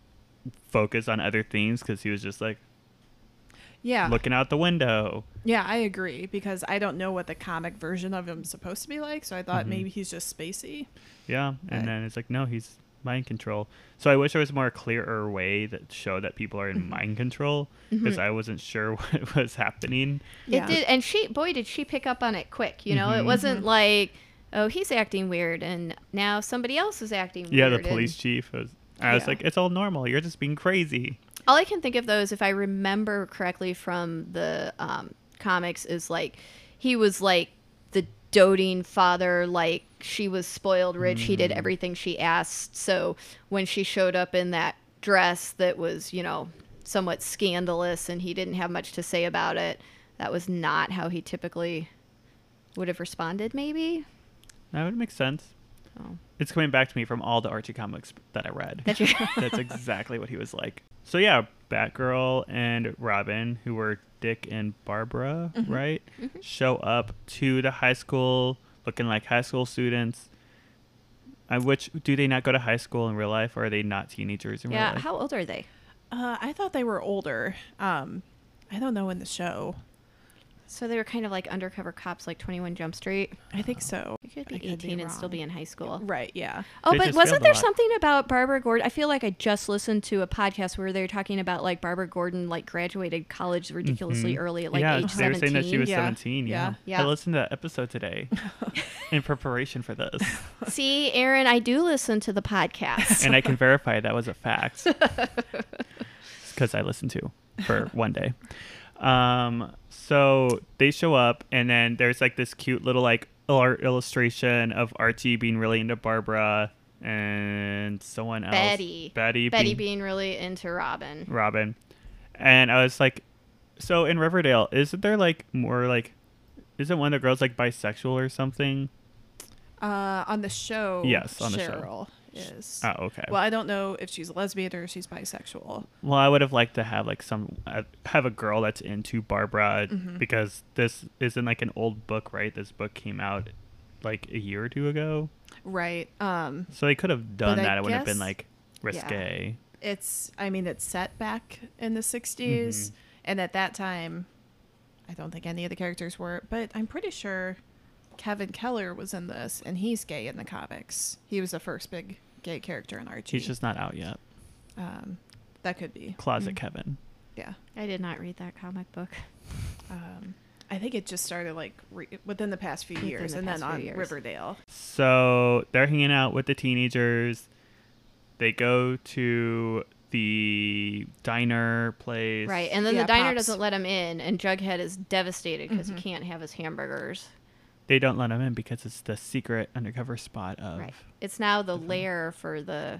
[SPEAKER 2] focused on other things because he was just like
[SPEAKER 6] Yeah.
[SPEAKER 2] looking out the window.
[SPEAKER 6] Yeah, I agree because I don't know what the comic version of him is supposed to be like, so I thought
[SPEAKER 2] Mhm.
[SPEAKER 6] maybe he's just spacey.
[SPEAKER 2] Yeah, and
[SPEAKER 6] Right.
[SPEAKER 2] then it's like, no, he's mind control. So I wish there was a more clearer way that showed that people are in
[SPEAKER 6] Mm-hmm.
[SPEAKER 2] mind control because I wasn't sure what was happening.
[SPEAKER 6] Yeah.
[SPEAKER 5] It did, and she, boy, did she pick up on it quick. You know, it
[SPEAKER 2] Mhm.
[SPEAKER 5] wasn't like, oh, he's acting weird, and now somebody else is acting
[SPEAKER 2] Yeah,
[SPEAKER 5] weird.
[SPEAKER 2] the police
[SPEAKER 5] and
[SPEAKER 2] chief was. I was
[SPEAKER 6] Yeah.
[SPEAKER 2] like, it's all normal. You're just being crazy.
[SPEAKER 5] all I can think of, though, is if I remember correctly from the um, comics, is like he was like the doting father, like she was spoiled rich. He did everything she asked. So when she showed up in that dress that was, you know, somewhat scandalous and he didn't have much to say about it, that was not how he typically would have responded, maybe.
[SPEAKER 2] That would make sense.
[SPEAKER 5] Oh.
[SPEAKER 2] It's coming back to me from all the Archie comics that I read.
[SPEAKER 5] That you-
[SPEAKER 2] That's exactly what he was like. So yeah, Batgirl and Robin, who were Dick and Barbara, right, show up to the high school looking like high school students. Uh, which do they not go to high school in real life, or are they not teenagers in real
[SPEAKER 5] Yeah.
[SPEAKER 2] life?
[SPEAKER 5] How old are they?
[SPEAKER 6] Uh, I thought they were older. Um, I don't know in the show.
[SPEAKER 5] So they were kind of like undercover cops, like twenty-one Jump Street.
[SPEAKER 6] I think so.
[SPEAKER 5] You could be
[SPEAKER 6] I could be
[SPEAKER 5] eighteen and still
[SPEAKER 6] wrong.
[SPEAKER 5] be in high school.
[SPEAKER 6] Right, yeah.
[SPEAKER 5] Oh,
[SPEAKER 2] They
[SPEAKER 5] but
[SPEAKER 2] just
[SPEAKER 5] wasn't
[SPEAKER 2] failed a
[SPEAKER 5] there
[SPEAKER 2] lot.
[SPEAKER 5] something about Barbara Gordon? I feel like I just listened to a podcast where they were talking about like Barbara Gordon like graduated college ridiculously
[SPEAKER 2] Mhm.
[SPEAKER 5] early at like
[SPEAKER 2] yeah,
[SPEAKER 5] age
[SPEAKER 2] they were saying that she was
[SPEAKER 6] Yeah.
[SPEAKER 2] seventeen. Yeah.
[SPEAKER 5] Yeah.
[SPEAKER 2] I listened to that episode today in preparation for this,
[SPEAKER 5] See, Aaron, I do listen to the podcast.
[SPEAKER 2] and I can verify that was a fact because I listened to for one day. Um, so they show up, and then there's like this cute little like art illustration of Archie being really into Barbara and someone else,
[SPEAKER 5] Betty.
[SPEAKER 2] Betty,
[SPEAKER 5] Betty
[SPEAKER 2] being
[SPEAKER 5] being really into Robin.
[SPEAKER 2] Robin, and I was like, so in Riverdale, isn't there like more like, isn't one of the girls like bisexual or something?
[SPEAKER 6] Uh, on the show,
[SPEAKER 2] Yes, on the show.
[SPEAKER 6] Cheryl is.
[SPEAKER 2] Oh, okay.
[SPEAKER 6] Well, I don't know if she's a lesbian or if she's bisexual.
[SPEAKER 2] Well, I would have liked to have like some uh, have a girl that's into Barbara
[SPEAKER 6] Mhm.
[SPEAKER 2] because this isn't like an old book, right? This book came out like a year or two ago,
[SPEAKER 6] Right. Um,
[SPEAKER 2] so they could have done
[SPEAKER 6] But I
[SPEAKER 2] that. It would have been
[SPEAKER 6] guess-
[SPEAKER 2] like risque.
[SPEAKER 6] it's, I mean, it's set back in the sixties.
[SPEAKER 2] Mhm.
[SPEAKER 6] And at that time, I don't think any of the characters were, but I'm pretty sure Kevin Keller was in this, and he's gay in the comics. He was the first big gay character in Archie.
[SPEAKER 2] He's just not out yet.
[SPEAKER 6] Um, that could be.
[SPEAKER 2] Closet Kevin.
[SPEAKER 6] Yeah.
[SPEAKER 5] I did not read that comic book.
[SPEAKER 6] Um, I think it just started like re- within the past few
[SPEAKER 5] Within
[SPEAKER 6] years,
[SPEAKER 5] the
[SPEAKER 6] and
[SPEAKER 5] past
[SPEAKER 6] then
[SPEAKER 5] few
[SPEAKER 6] on
[SPEAKER 5] years.
[SPEAKER 6] Riverdale.
[SPEAKER 2] So they're hanging out with the teenagers. They go to the diner place.
[SPEAKER 5] Right, and then
[SPEAKER 6] Yeah,
[SPEAKER 5] the diner
[SPEAKER 6] Pops.
[SPEAKER 5] doesn't let him in, and Jughead is devastated because
[SPEAKER 6] Mhm.
[SPEAKER 5] he can't have his hamburgers.
[SPEAKER 2] They don't let him in because it's the secret undercover spot of.
[SPEAKER 5] Right. It's now the
[SPEAKER 2] Mhm.
[SPEAKER 5] lair for the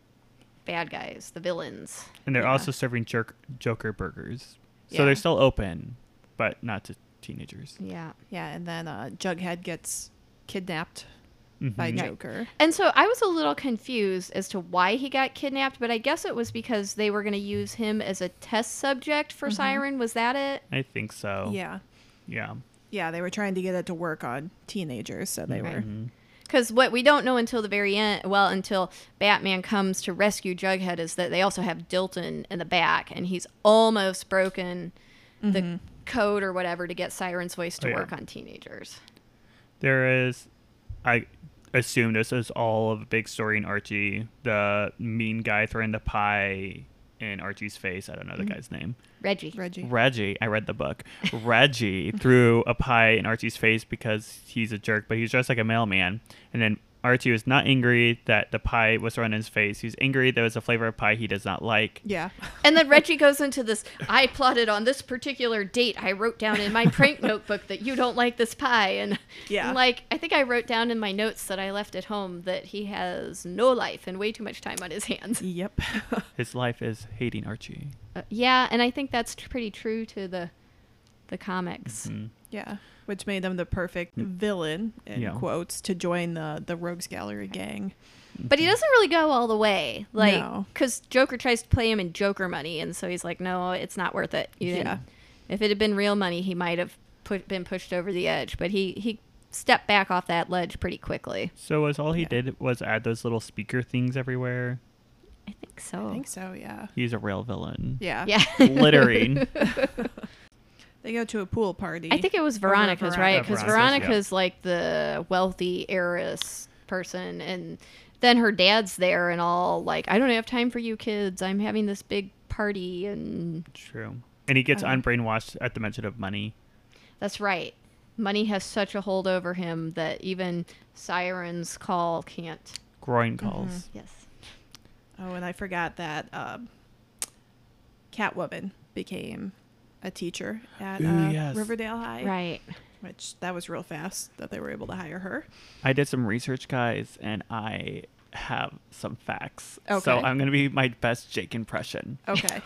[SPEAKER 5] bad guys, the villains.
[SPEAKER 2] And they're
[SPEAKER 6] Yeah.
[SPEAKER 2] also serving jerk, Joker burgers. So
[SPEAKER 6] Yeah.
[SPEAKER 2] they're still open, but not to teenagers.
[SPEAKER 5] Yeah.
[SPEAKER 6] Yeah, and then uh, Jughead gets kidnapped by
[SPEAKER 2] Mhm.
[SPEAKER 6] Joker.
[SPEAKER 5] And so I was a little confused as to why he got kidnapped, but I guess it was because they were going to use him as a test subject for
[SPEAKER 6] Mhm.
[SPEAKER 5] Siren. Was that it?
[SPEAKER 2] I think so.
[SPEAKER 6] Yeah.
[SPEAKER 2] Yeah.
[SPEAKER 6] Yeah, they were trying to get it to work on teenagers, so they were.
[SPEAKER 2] Mhm.
[SPEAKER 5] Because what we don't know until the very end, well, until Batman comes to rescue Jughead, is that they also have Dilton in the back, and he's almost broken the
[SPEAKER 6] Mhm.
[SPEAKER 5] code or whatever to get Siren's voice to
[SPEAKER 2] Oh, yeah.
[SPEAKER 5] work on teenagers.
[SPEAKER 2] There is, I assume this is all of a big story in Archie. The mean guy throwing the pie in Archie's face. I don't know the
[SPEAKER 6] Mhm.
[SPEAKER 2] guy's name.
[SPEAKER 5] Reggie.
[SPEAKER 6] Reggie.
[SPEAKER 2] Reggie. I read the book. Reggie threw a pie in Archie's face because he's a jerk, but he's dressed like a mailman. And then Archie was not angry that the pie was thrown in his face. He was angry there was a flavor of pie he does not like.
[SPEAKER 6] Yeah.
[SPEAKER 5] And then Reggie goes into this, I plotted on this particular date. I wrote down in my prank notebook that you don't like this pie. And,
[SPEAKER 6] Yeah.
[SPEAKER 5] and, like, I think I wrote down in my notes that I left at home that he has no life and way too much time on his hands.
[SPEAKER 6] Yep.
[SPEAKER 2] His life is hating Archie.
[SPEAKER 5] Uh, yeah, and I think that's tr- pretty true to the the comics.
[SPEAKER 2] Mhm.
[SPEAKER 6] Yeah. Which made him the perfect villain, in
[SPEAKER 2] Yeah.
[SPEAKER 6] quotes, to join the, the Rogues Gallery gang.
[SPEAKER 5] But he doesn't really go all the way. Like,
[SPEAKER 6] No.
[SPEAKER 5] because Joker tries to play him in Joker money, and so he's like, no, it's not worth it. You didn't-
[SPEAKER 6] Yeah.
[SPEAKER 5] If it had been real money, he might have put, been pushed over the edge, but he, he stepped back off that ledge pretty quickly.
[SPEAKER 2] So was all he
[SPEAKER 6] Yeah.
[SPEAKER 2] did was add those little speaker things everywhere?
[SPEAKER 5] I think so.
[SPEAKER 6] I think so, yeah.
[SPEAKER 2] He's a real villain.
[SPEAKER 6] Yeah.
[SPEAKER 5] Yeah.
[SPEAKER 2] Littering.
[SPEAKER 6] They go to a pool party.
[SPEAKER 5] I think it was
[SPEAKER 6] Over
[SPEAKER 5] Veronica's, right?
[SPEAKER 6] Veronica.
[SPEAKER 5] Because
[SPEAKER 2] Veronica's,
[SPEAKER 5] Veronica's like the wealthy heiress person, and then her dad's there and all like, I don't have time for you kids. I'm having this big party, and
[SPEAKER 2] True. And he gets
[SPEAKER 6] Uh-huh.
[SPEAKER 2] unbrainwashed at the mention of money.
[SPEAKER 5] that's right. Money has such a hold over him that even Siren's call can't.
[SPEAKER 2] Groin calls.
[SPEAKER 6] Mm-hmm.
[SPEAKER 5] Yes.
[SPEAKER 6] Oh, and I forgot that um, Catwoman became a teacher at
[SPEAKER 2] Ooh,
[SPEAKER 6] uh,
[SPEAKER 2] yes.
[SPEAKER 6] Riverdale High.
[SPEAKER 5] Right.
[SPEAKER 6] Which, that was real fast that they were able to hire her.
[SPEAKER 2] I did some research, guys, and I have some facts. So
[SPEAKER 6] Okay.
[SPEAKER 2] I'm going to be my best Jake impression.
[SPEAKER 6] Okay.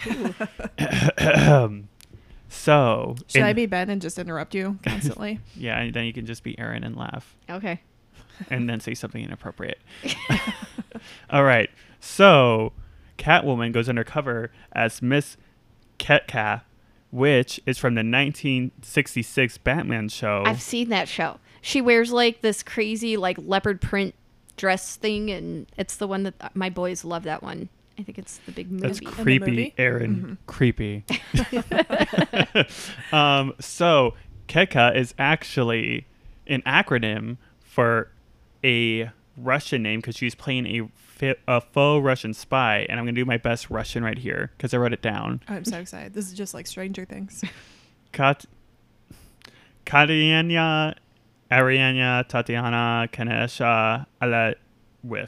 [SPEAKER 2] So.
[SPEAKER 6] Should
[SPEAKER 2] in-
[SPEAKER 6] I be Ben and just interrupt you constantly?
[SPEAKER 2] Yeah, and then you can just be Aaron and laugh.
[SPEAKER 5] Okay.
[SPEAKER 2] And then say something inappropriate. All right. So Catwoman goes undercover as Miss Ketka, which is from the nineteen sixty-six Batman show.
[SPEAKER 5] I've seen that show. She wears like this crazy like leopard print dress thing, and it's the one that my boys love that one. I think it's the big movie.
[SPEAKER 2] That's
[SPEAKER 6] the
[SPEAKER 2] creepy,
[SPEAKER 6] movie?
[SPEAKER 2] Aaron. Creepy. um, so Ketka is actually an acronym for a Russian name because she's playing a, fi- a faux Russian spy, and I'm gonna do my best Russian right here because I wrote it down.
[SPEAKER 6] I'm so excited. This is just like Stranger Things.
[SPEAKER 2] Kat, Katerina, Ariana, Tatiana, Kanesha, Alawif,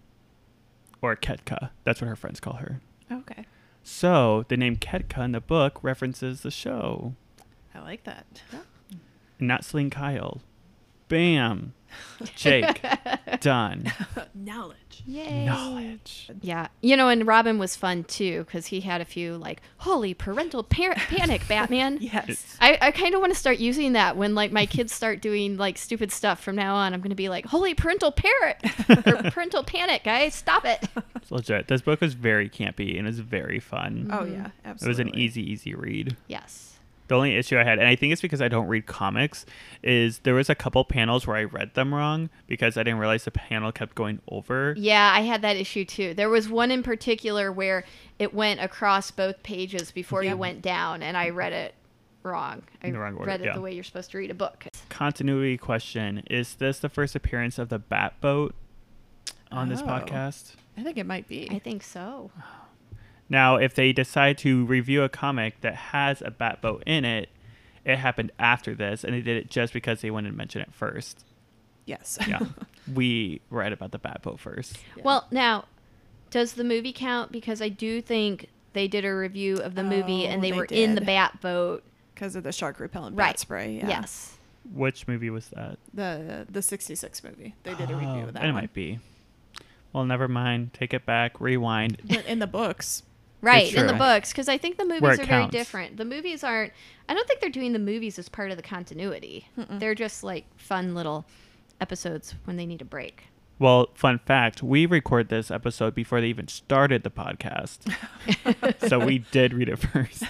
[SPEAKER 2] or Ketka. That's what her friends call her.
[SPEAKER 6] Okay.
[SPEAKER 2] So the name Ketka in the book references the show.
[SPEAKER 6] I like that.
[SPEAKER 2] Not Celine Kyle. Bam. Jake. Done.
[SPEAKER 6] Knowledge.
[SPEAKER 5] Yay.
[SPEAKER 2] Knowledge.
[SPEAKER 5] Yeah. You know, and Robin was fun too because he had a few like, holy parental par- panic, Batman.
[SPEAKER 6] Yes.
[SPEAKER 5] I, I kind of want to start using that when like my kids start doing like stupid stuff from now on. I'm going to be like, holy parental parrot or parental panic, guys. Stop it.
[SPEAKER 2] It's legit. This book was very campy and it was very fun.
[SPEAKER 6] Oh yeah,
[SPEAKER 2] It was
[SPEAKER 6] absolutely.
[SPEAKER 2] an easy, easy read.
[SPEAKER 5] Yes.
[SPEAKER 2] The only issue I had, and I think it's because I don't read comics, is there was a couple panels where I read them wrong because I didn't realize the panel kept going over.
[SPEAKER 5] Yeah, I had that issue too. There was one in particular where it went across both pages before you
[SPEAKER 6] Yep.
[SPEAKER 5] went down, and I read it wrong. I
[SPEAKER 2] In the wrong order,
[SPEAKER 5] read it
[SPEAKER 2] yeah.
[SPEAKER 5] the way you're supposed to read a book.
[SPEAKER 2] Continuity question. Is this the first appearance of the Bat Boat on this
[SPEAKER 6] Oh.
[SPEAKER 2] podcast?
[SPEAKER 6] I think it might be.
[SPEAKER 5] I think so.
[SPEAKER 2] Now, if they decide to review a comic that has a Bat Boat in it, it happened after this, and they did it just because they wanted to mention it first.
[SPEAKER 6] Yes.
[SPEAKER 2] Yeah. We read about the Bat Boat first.
[SPEAKER 6] Yeah.
[SPEAKER 5] Well, now, does the movie count? Because I do think they did a review of the movie,
[SPEAKER 6] Oh,
[SPEAKER 5] and they,
[SPEAKER 6] they
[SPEAKER 5] were in the
[SPEAKER 6] did.
[SPEAKER 5] bat boat.
[SPEAKER 6] Because of the shark repellent
[SPEAKER 5] Right.
[SPEAKER 6] bat spray. Yeah.
[SPEAKER 5] Yes.
[SPEAKER 2] Which movie was that?
[SPEAKER 6] The the sixty-six movie. They did a
[SPEAKER 2] Oh,
[SPEAKER 6] review of that
[SPEAKER 2] It
[SPEAKER 6] one.
[SPEAKER 2] might be. Well, never mind. Take it back. Rewind.
[SPEAKER 6] But in the books.
[SPEAKER 5] Right,
[SPEAKER 2] It's
[SPEAKER 5] in the
[SPEAKER 2] true.
[SPEAKER 5] books, because I think the
[SPEAKER 2] Where
[SPEAKER 5] movies
[SPEAKER 2] it
[SPEAKER 5] are very
[SPEAKER 2] counts.
[SPEAKER 5] different. The movies aren't, I don't think they're doing the movies as part of the continuity. They're just like fun little episodes when they need a break.
[SPEAKER 2] Well, fun fact, we record this episode before they even started the podcast. So we did read it first.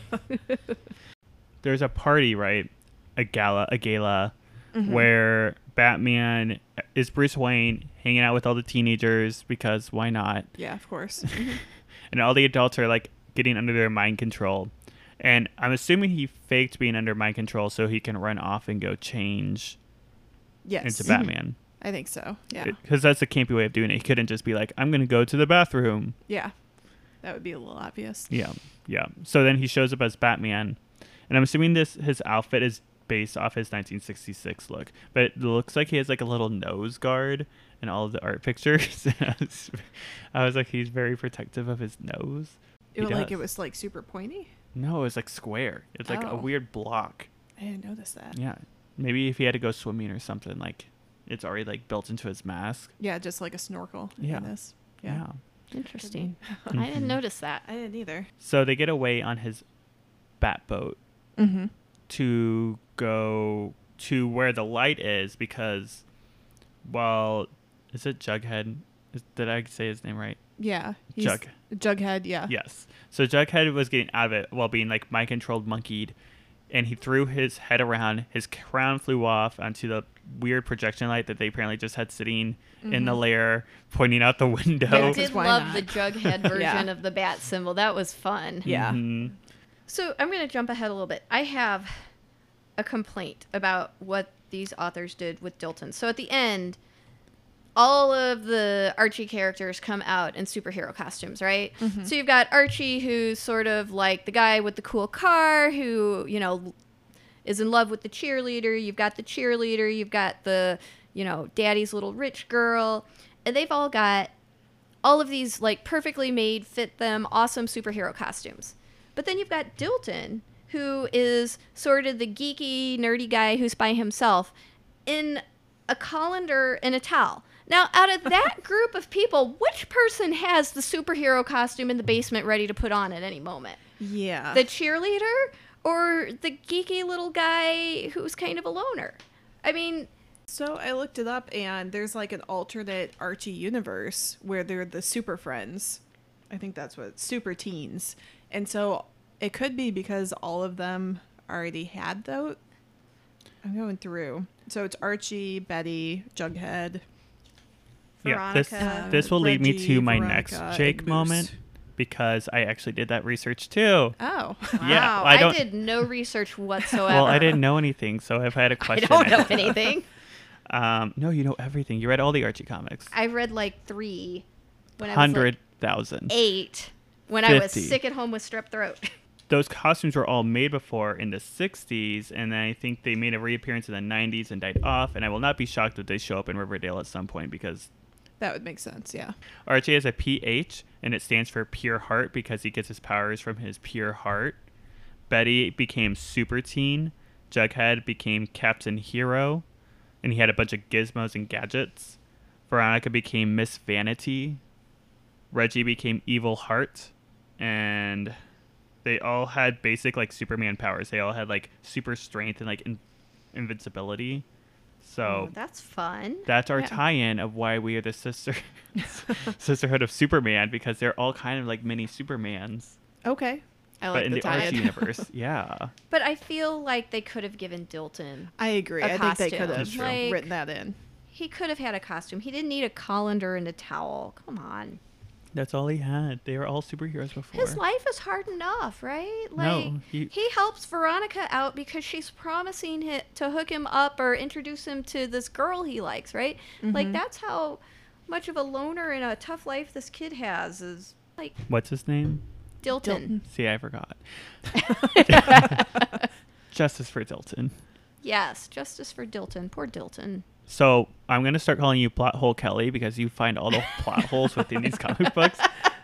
[SPEAKER 2] There's a party, right? A gala, a gala where Batman is Bruce Wayne hanging out with all the teenagers because why not?
[SPEAKER 6] Yeah, of course.
[SPEAKER 2] And all the adults are like getting under their mind control. And I'm assuming he faked being under mind control so he can run off and go change
[SPEAKER 6] Yes.
[SPEAKER 2] into Batman.
[SPEAKER 6] I think so. Yeah.
[SPEAKER 2] Because that's a campy way of doing it. He couldn't just be like, I'm going to go to the bathroom.
[SPEAKER 6] Yeah. That would be a little obvious.
[SPEAKER 2] Yeah, yeah. So then he shows up as Batman. And I'm assuming this his outfit is based off his nineteen sixty-six look. But it looks like he has like a little nose guard in all of the art pictures. I, was, I was like, he's very protective of his nose.
[SPEAKER 6] It
[SPEAKER 2] He
[SPEAKER 6] was like
[SPEAKER 2] does.
[SPEAKER 6] it was like super pointy.
[SPEAKER 2] No, it's like square. It's like a
[SPEAKER 6] Oh.
[SPEAKER 2] weird block.
[SPEAKER 6] I didn't notice that.
[SPEAKER 2] Yeah. Maybe if he had to go swimming or something, like it's already like built into his mask.
[SPEAKER 6] Yeah, just like a snorkel.
[SPEAKER 2] Yeah.
[SPEAKER 6] In this.
[SPEAKER 2] Yeah.
[SPEAKER 6] Yeah.
[SPEAKER 5] Interesting. I
[SPEAKER 2] Mhm.
[SPEAKER 5] didn't notice that.
[SPEAKER 6] I didn't either.
[SPEAKER 2] So they get away on his bat boat
[SPEAKER 6] Mm-hmm.
[SPEAKER 2] to go to where the light is because, well, is it Jughead? Is, did I say his name right?
[SPEAKER 6] Yeah. he's-
[SPEAKER 2] Jug.
[SPEAKER 6] Jughead, yeah.
[SPEAKER 2] Yes. So Jughead was getting out of it while being like mind controlled monkeyed, and he threw his head around. His crown flew off onto the weird projection light that they apparently just had sitting in the lair, pointing out the window.
[SPEAKER 5] I
[SPEAKER 6] Yeah,
[SPEAKER 5] did
[SPEAKER 6] why
[SPEAKER 5] love
[SPEAKER 6] not?
[SPEAKER 5] the Jughead version
[SPEAKER 6] Yeah.
[SPEAKER 5] of the bat symbol. That was fun.
[SPEAKER 6] Yeah.
[SPEAKER 2] Mhm.
[SPEAKER 5] So I'm going to jump ahead a little bit. I have a complaint about what these authors did with Dilton. So at the end, all of the Archie characters come out in superhero costumes, right? So you've got Archie, who's sort of like the guy with the cool car who, you know, is in love with the cheerleader. You've got the cheerleader. You've got the, you know, daddy's little rich girl. And they've all got all of these, like, perfectly made, fit them, awesome superhero costumes. But then you've got Dilton, who is sort of the geeky, nerdy guy who's by himself in a colander and a towel. Now, out of that group of people, which person has the superhero costume in the basement ready to put on at any moment?
[SPEAKER 6] Yeah.
[SPEAKER 5] The cheerleader or the geeky little guy who's kind of a loner? I mean,
[SPEAKER 6] So I looked it up, and there's like an alternate Archie universe where they're the super friends. I think that's what super teens. And so it could be because all of them already had those. I'm going through. So it's Archie, Betty, Jughead.
[SPEAKER 2] Yeah, this
[SPEAKER 5] Veronica.
[SPEAKER 2] this will lead me
[SPEAKER 6] Reggie,
[SPEAKER 2] to my
[SPEAKER 6] Veronica,
[SPEAKER 2] next Jake
[SPEAKER 6] and Moose.
[SPEAKER 2] moment because I actually did that research too.
[SPEAKER 6] Oh.
[SPEAKER 2] Yeah,
[SPEAKER 5] Wow,
[SPEAKER 2] I
[SPEAKER 5] I,
[SPEAKER 2] don't-
[SPEAKER 5] did no research whatsoever.
[SPEAKER 2] Well, I didn't know anything, so if I had a
[SPEAKER 5] I
[SPEAKER 2] question,
[SPEAKER 5] don't know
[SPEAKER 2] I'd-
[SPEAKER 5] anything.
[SPEAKER 2] Um, no, you know everything. You read all the Archie comics.
[SPEAKER 5] I read like three when I was
[SPEAKER 2] Hundred
[SPEAKER 5] like
[SPEAKER 2] thousand.
[SPEAKER 5] eight when I was
[SPEAKER 2] fifty.
[SPEAKER 5] sick at home with strep throat.
[SPEAKER 2] Those costumes were all made before in the sixties, and then I think they made a reappearance in the nineties and died off. And I will not be shocked if they show up in Riverdale at some point because
[SPEAKER 6] That would make sense, yeah.
[SPEAKER 2] Archie has a P H, and it stands for pure heart because he gets his powers from his pure heart. Betty became Super Teen. Jughead became Captain Hero, and he had a bunch of gizmos and gadgets. Veronica became Miss Vanity. Reggie became Evil Heart, and they all had basic like Superman powers. They all had like super strength and like in- invincibility. So
[SPEAKER 5] Oh, that's fun.
[SPEAKER 2] that's our
[SPEAKER 6] Yeah.
[SPEAKER 2] tie-in of why we are the sister sisterhood of Superman, because they're all kind of like mini Supermans,
[SPEAKER 6] Okay.
[SPEAKER 5] I
[SPEAKER 2] but
[SPEAKER 5] like
[SPEAKER 2] in
[SPEAKER 5] the
[SPEAKER 2] the Archie
[SPEAKER 5] tie-in.
[SPEAKER 2] universe. Yeah,
[SPEAKER 5] But I feel like they could have given Dilton.
[SPEAKER 6] I agree.
[SPEAKER 5] A
[SPEAKER 6] I think they
[SPEAKER 5] costume.
[SPEAKER 6] could
[SPEAKER 2] That's
[SPEAKER 6] have
[SPEAKER 2] true.
[SPEAKER 5] Like-
[SPEAKER 6] written that in.
[SPEAKER 5] He could have had a costume. He didn't need a colander and a towel. Come on.
[SPEAKER 2] that's all he had. They were all superheroes before.
[SPEAKER 5] His life is hard enough, right? Like
[SPEAKER 2] No, he-
[SPEAKER 5] he helps Veronica out because she's promising hi to hook him up or introduce him to this girl he likes, right? Like that's how much of a loner and a tough life this kid has is like
[SPEAKER 2] What's his name?
[SPEAKER 5] Dilton.
[SPEAKER 2] See, I forgot. Justice for Dilton.
[SPEAKER 5] Yes, justice for Dilton. Poor Dilton.
[SPEAKER 2] So I'm gonna start calling you Plot Hole Kelly because you find all the plot holes within these comic books.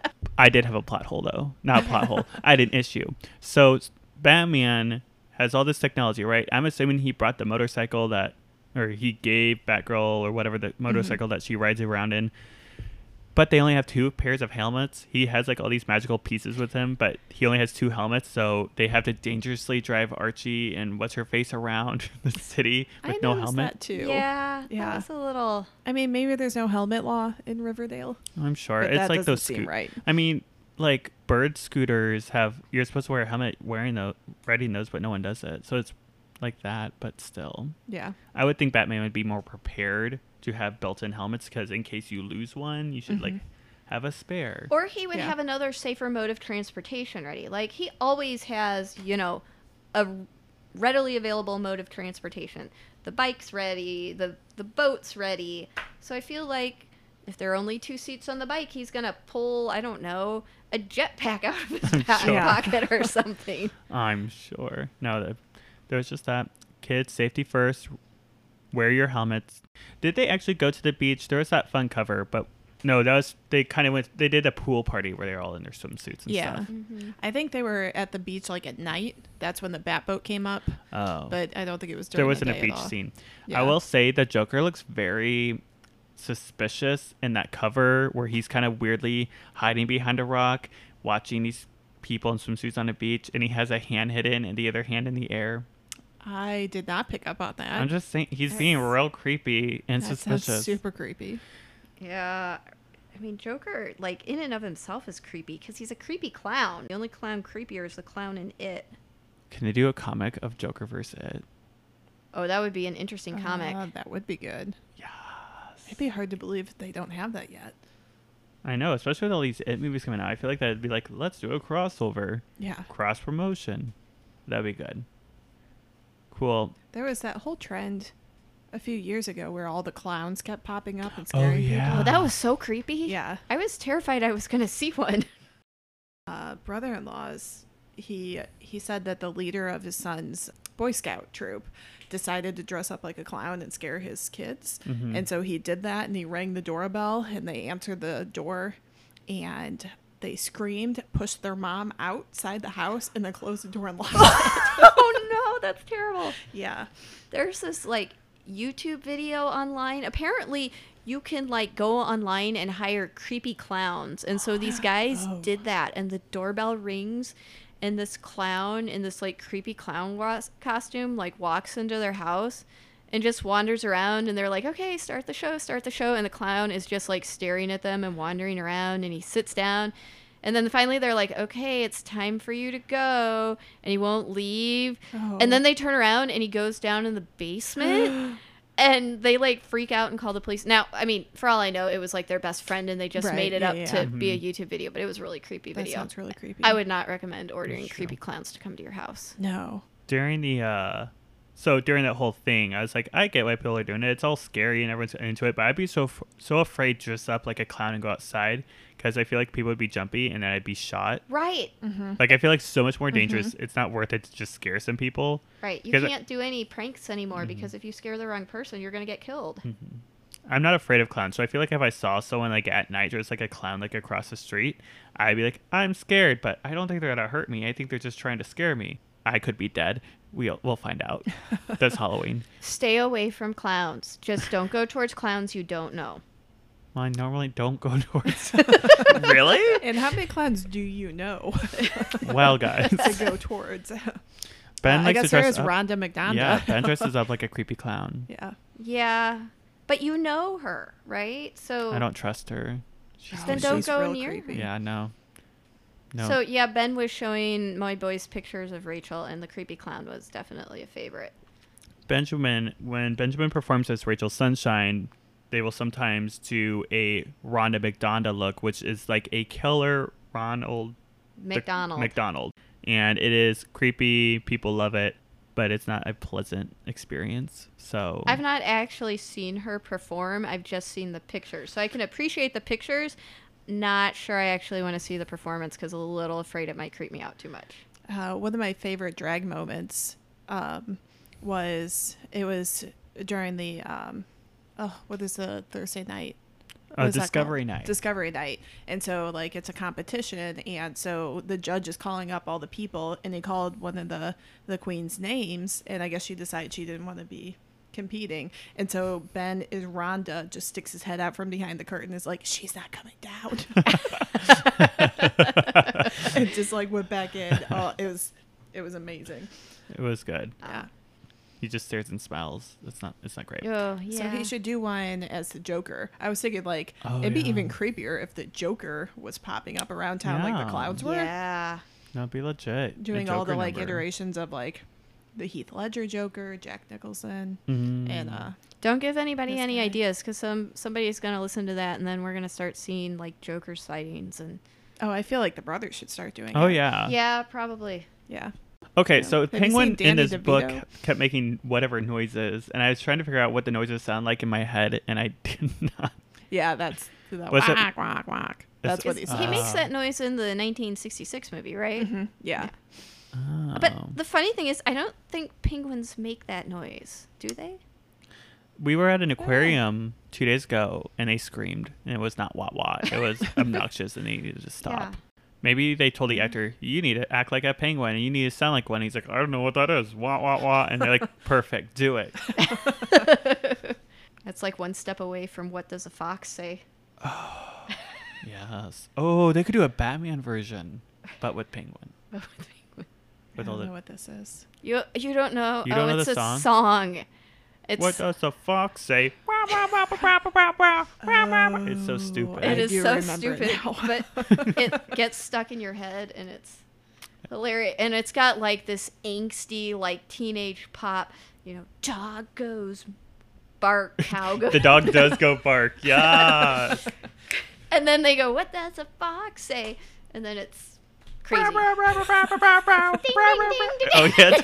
[SPEAKER 2] I did have a plot hole though, not a plot hole. I had an issue. So s- Batman has all this technology, right? I'm assuming he brought the motorcycle that, or he gave Batgirl or whatever the motorcycle that she rides around in. But they only have two pairs of helmets. He has like all these magical pieces with him, but he only has two helmets, so they have to dangerously drive Archie and what's her face around the city with
[SPEAKER 6] I
[SPEAKER 2] no
[SPEAKER 6] noticed
[SPEAKER 2] helmet.
[SPEAKER 6] that too.
[SPEAKER 5] Yeah,
[SPEAKER 6] Yeah.
[SPEAKER 5] that was a little.
[SPEAKER 6] I mean, maybe there's no helmet law in Riverdale.
[SPEAKER 2] I'm sure
[SPEAKER 6] But
[SPEAKER 2] it's
[SPEAKER 6] that
[SPEAKER 2] like
[SPEAKER 6] doesn't
[SPEAKER 2] those.
[SPEAKER 6] seem
[SPEAKER 2] scoot-
[SPEAKER 6] right.
[SPEAKER 2] I mean, like bird scooters have. You're supposed to wear a helmet wearing those, riding those, but no one does it. So it's like that, but still,
[SPEAKER 6] Yeah.
[SPEAKER 2] I would think Batman would be more prepared to have built-in helmets because in case you lose one, you should like have a spare.
[SPEAKER 5] Or he would
[SPEAKER 6] Yeah.
[SPEAKER 5] have another safer mode of transportation ready. Like he always has, you know, a readily available mode of transportation. The bike's ready, the the boat's ready. So I feel like if there are only two seats on the bike, he's gonna pull, I don't know, a jetpack out of his
[SPEAKER 2] I'm
[SPEAKER 5] back
[SPEAKER 2] sure.
[SPEAKER 6] Yeah.
[SPEAKER 5] pocket or something.
[SPEAKER 2] I'm sure. No, the, there was just that. Kids, safety first. Wear your helmets. Did they actually go to the beach? There was that fun cover, but no, that was they kind of went. They did a pool party where they were all in their swimsuits and
[SPEAKER 6] Yeah.
[SPEAKER 2] stuff.
[SPEAKER 6] I think they were at the beach like at night. That's when the bat boat came up.
[SPEAKER 2] Oh,
[SPEAKER 6] But I don't think it was during
[SPEAKER 2] there
[SPEAKER 6] the
[SPEAKER 2] wasn't a
[SPEAKER 6] day at
[SPEAKER 2] beach
[SPEAKER 6] all.
[SPEAKER 2] scene.
[SPEAKER 6] Yeah.
[SPEAKER 2] I will say the Joker looks very suspicious in that cover where he's kind of weirdly hiding behind a rock, watching these people in swimsuits on a beach, and he has a hand hidden and the other hand in the air.
[SPEAKER 6] I did not pick up on that.
[SPEAKER 2] I'm just saying he's being
[SPEAKER 5] That's-
[SPEAKER 2] real creepy and
[SPEAKER 6] that
[SPEAKER 2] suspicious.
[SPEAKER 6] sounds super creepy.
[SPEAKER 5] Yeah. I mean, Joker, like, in and of himself is creepy because he's a creepy clown. The only clown creepier is the clown in It.
[SPEAKER 2] Can they do a comic of Joker versus It?
[SPEAKER 5] Oh, that would be an interesting comic.
[SPEAKER 6] Uh, that would be good.
[SPEAKER 2] Yes.
[SPEAKER 6] It'd be hard to believe they don't have that yet.
[SPEAKER 2] I know, especially with all these It movies coming out. I feel like that'd be like, let's do a crossover,
[SPEAKER 6] Yeah.
[SPEAKER 2] cross promotion. That'd be good. Cool.
[SPEAKER 6] There was that whole trend a few years ago where all the clowns kept popping up and
[SPEAKER 2] Oh,
[SPEAKER 6] scaring
[SPEAKER 2] yeah.
[SPEAKER 5] Oh, that was so creepy.
[SPEAKER 6] Yeah.
[SPEAKER 5] I was terrified I was going to see one.
[SPEAKER 6] Uh, brother-in-law's, he he said that the leader of his son's Boy Scout troop decided to dress up like a clown and scare his kids.
[SPEAKER 2] Mhm.
[SPEAKER 6] And so he did that, and he rang the doorbell, and they answered the door, and they screamed, pushed their mom outside the house, and then closed the door and locked it.
[SPEAKER 5] Oh, no, that's terrible.
[SPEAKER 6] Yeah.
[SPEAKER 5] There's this, like, YouTube video online. Apparently, you can, like, go online and hire creepy clowns. And so these guys
[SPEAKER 6] Oh.
[SPEAKER 5] did that, and the doorbell rings, and this clown in this, like, creepy clown was- costume, like, walks into their house and just wanders around, and they're like, okay, start the show, start the show, and the clown is just, like, staring at them and wandering around, and he sits down, and then finally they're like, okay, it's time for you to go, and he won't leave,
[SPEAKER 6] Oh.
[SPEAKER 5] and then they turn around, and he goes down in the basement, and they like freak out and call the police. Now, I mean, for all I know, it was like their best friend and they just
[SPEAKER 6] Right,
[SPEAKER 5] made it
[SPEAKER 6] yeah,
[SPEAKER 5] up
[SPEAKER 6] yeah.
[SPEAKER 5] to
[SPEAKER 2] Mm-hmm.
[SPEAKER 5] be a YouTube video, but it was a really creepy
[SPEAKER 6] That
[SPEAKER 5] video.
[SPEAKER 6] sounds really creepy.
[SPEAKER 5] I would not recommend ordering
[SPEAKER 2] That's true.
[SPEAKER 5] creepy clowns to come to your house.
[SPEAKER 6] No.
[SPEAKER 2] During the uh so during that whole thing, I was like, I get why people are doing it. It's all scary and everyone's into it, but I'd be so f- so afraid to dress up like a clown and go outside because I feel like people would be jumpy and then I'd be shot.
[SPEAKER 5] Right.
[SPEAKER 2] Like I feel like so much more dangerous. It's not worth it to just scare some people.
[SPEAKER 5] Right. You
[SPEAKER 2] Because I-
[SPEAKER 5] can't do any pranks anymore because if you scare the wrong person, you're going to get killed.
[SPEAKER 2] I'm not afraid of clowns, so I feel like if I saw someone like at night dressed like a clown like across the street, I'd be like, I'm scared, but I don't think they're gonna hurt me. I think they're just trying to scare me. I could be dead. We'll we'll find out. That's Halloween.
[SPEAKER 5] Stay away from clowns. Just don't go towards clowns you don't know.
[SPEAKER 2] Well, I normally don't go towards. Really?
[SPEAKER 6] And how many clowns do you know
[SPEAKER 2] Well, guys,
[SPEAKER 6] to go towards?
[SPEAKER 2] Ben
[SPEAKER 6] Uh, I
[SPEAKER 2] likes
[SPEAKER 6] guess
[SPEAKER 2] to dress
[SPEAKER 6] there's
[SPEAKER 2] up.
[SPEAKER 6] Rhonda McDonald.
[SPEAKER 2] Yeah, Ben dresses up like a creepy clown.
[SPEAKER 6] Yeah.
[SPEAKER 5] Yeah. But you know her, right? So
[SPEAKER 2] I don't trust her. She's
[SPEAKER 5] Then
[SPEAKER 6] Oh,
[SPEAKER 5] don't
[SPEAKER 6] she's
[SPEAKER 5] go
[SPEAKER 6] real
[SPEAKER 5] near
[SPEAKER 6] creepy.
[SPEAKER 2] yeah, no, no.
[SPEAKER 5] So yeah, Ben was showing my boys pictures of Rachel, and the creepy clown was definitely a favorite.
[SPEAKER 2] Benjamin, when Benjamin performs as Rachel Sunshine, they will sometimes do a Rhonda McDonda look, which is like a killer Ronald
[SPEAKER 5] McDonald.
[SPEAKER 2] McDonald, and it is creepy. People love it, but it's not a pleasant experience. So
[SPEAKER 5] I've not actually seen her perform. I've just seen the pictures, so I can appreciate the pictures. Not sure I actually want to see the performance because a little afraid it might creep me out too much.
[SPEAKER 6] Uh, one of my favorite drag moments um, was it was during the um, oh what is the Thursday night?
[SPEAKER 2] uh,
[SPEAKER 6] What is that
[SPEAKER 2] Discovery
[SPEAKER 6] called?
[SPEAKER 2] Night.
[SPEAKER 6] Discovery Night. And so like it's a competition, and so the judge is calling up all the people, and they called one of the the queen's names, and I guess she decided she didn't want to be competing, and so Ben is Rhonda just sticks his head out from behind the curtain, is like, she's not coming down. And just like went back in. Oh, it was it was amazing.
[SPEAKER 2] It was good.
[SPEAKER 6] Yeah.
[SPEAKER 2] He just stares and smiles. It's not. It's not great.
[SPEAKER 5] Oh yeah.
[SPEAKER 6] So he should do one as the Joker. I was thinking like
[SPEAKER 2] Oh,
[SPEAKER 6] it'd be
[SPEAKER 2] yeah.
[SPEAKER 6] even creepier if the Joker was popping up around town like
[SPEAKER 2] Yeah.
[SPEAKER 6] the clowns were.
[SPEAKER 5] Yeah.
[SPEAKER 2] No, be legit. A
[SPEAKER 6] Doing all the
[SPEAKER 2] Joker
[SPEAKER 6] like
[SPEAKER 2] number.
[SPEAKER 6] iterations of like the Heath Ledger Joker, Jack Nicholson,
[SPEAKER 2] Mhm.
[SPEAKER 6] and uh
[SPEAKER 5] Don't give anybody
[SPEAKER 6] This
[SPEAKER 5] any
[SPEAKER 6] guy.
[SPEAKER 5] ideas because some somebody's gonna listen to that and then we're gonna start seeing like Joker sightings and
[SPEAKER 6] oh, I feel like the brothers should start doing
[SPEAKER 2] Oh
[SPEAKER 6] it.
[SPEAKER 2] yeah.
[SPEAKER 5] yeah, probably.
[SPEAKER 6] Yeah.
[SPEAKER 2] Okay,
[SPEAKER 6] Yeah.
[SPEAKER 2] so
[SPEAKER 6] Have you
[SPEAKER 2] Penguin
[SPEAKER 6] seen
[SPEAKER 2] in
[SPEAKER 6] Danny
[SPEAKER 2] this book
[SPEAKER 6] DeVito?
[SPEAKER 2] kept making whatever noises, and I was trying to figure out what the noises sound like in my head, and I did not.
[SPEAKER 6] Yeah, that's the
[SPEAKER 2] Was it-
[SPEAKER 6] whack, whack, whack. That's what he
[SPEAKER 2] It's-
[SPEAKER 6] says.
[SPEAKER 5] He makes
[SPEAKER 2] Ah.
[SPEAKER 5] that noise in the nineteen sixty-six movie, right?
[SPEAKER 6] Mhm. Yeah.
[SPEAKER 2] Oh.
[SPEAKER 5] But the funny thing is, I don't think penguins make that noise, do they?
[SPEAKER 2] We were at an aquarium two days ago, and they screamed, and it was not wah wah. It was obnoxious, and they needed to stop.
[SPEAKER 5] Yeah.
[SPEAKER 2] Maybe they told the actor, "You need to act like a penguin, and you need to sound like one." He's like, "I don't know what that is." Wah wah wah, and they're like, "Perfect, do it."
[SPEAKER 5] That's like one step away from what does a fox say?
[SPEAKER 2] Yes. Oh, they could do a Batman version, but with penguin.
[SPEAKER 6] I
[SPEAKER 2] With all
[SPEAKER 6] don't
[SPEAKER 2] the
[SPEAKER 6] know what this is.
[SPEAKER 5] You you don't know?
[SPEAKER 2] You
[SPEAKER 5] oh,
[SPEAKER 2] don't know
[SPEAKER 5] it's
[SPEAKER 2] the
[SPEAKER 5] a
[SPEAKER 2] song?
[SPEAKER 5] song. It's
[SPEAKER 2] What does the fox say? Wah, wah, wah, wah, wah, wah, wah, wah, wah, wah. It's so
[SPEAKER 6] Oh,
[SPEAKER 2] stupid.
[SPEAKER 6] I
[SPEAKER 5] it is
[SPEAKER 6] do
[SPEAKER 5] so
[SPEAKER 6] remember it
[SPEAKER 5] stupid,
[SPEAKER 6] now.
[SPEAKER 5] but it gets stuck in your head and it's hilarious. And it's got like this angsty, like teenage pop. You know, dog goes bark, cow goes.
[SPEAKER 2] The dog does go bark. Yes.
[SPEAKER 5] And then they go, "What does a fox say?" And then it's crazy.
[SPEAKER 2] Oh yeah.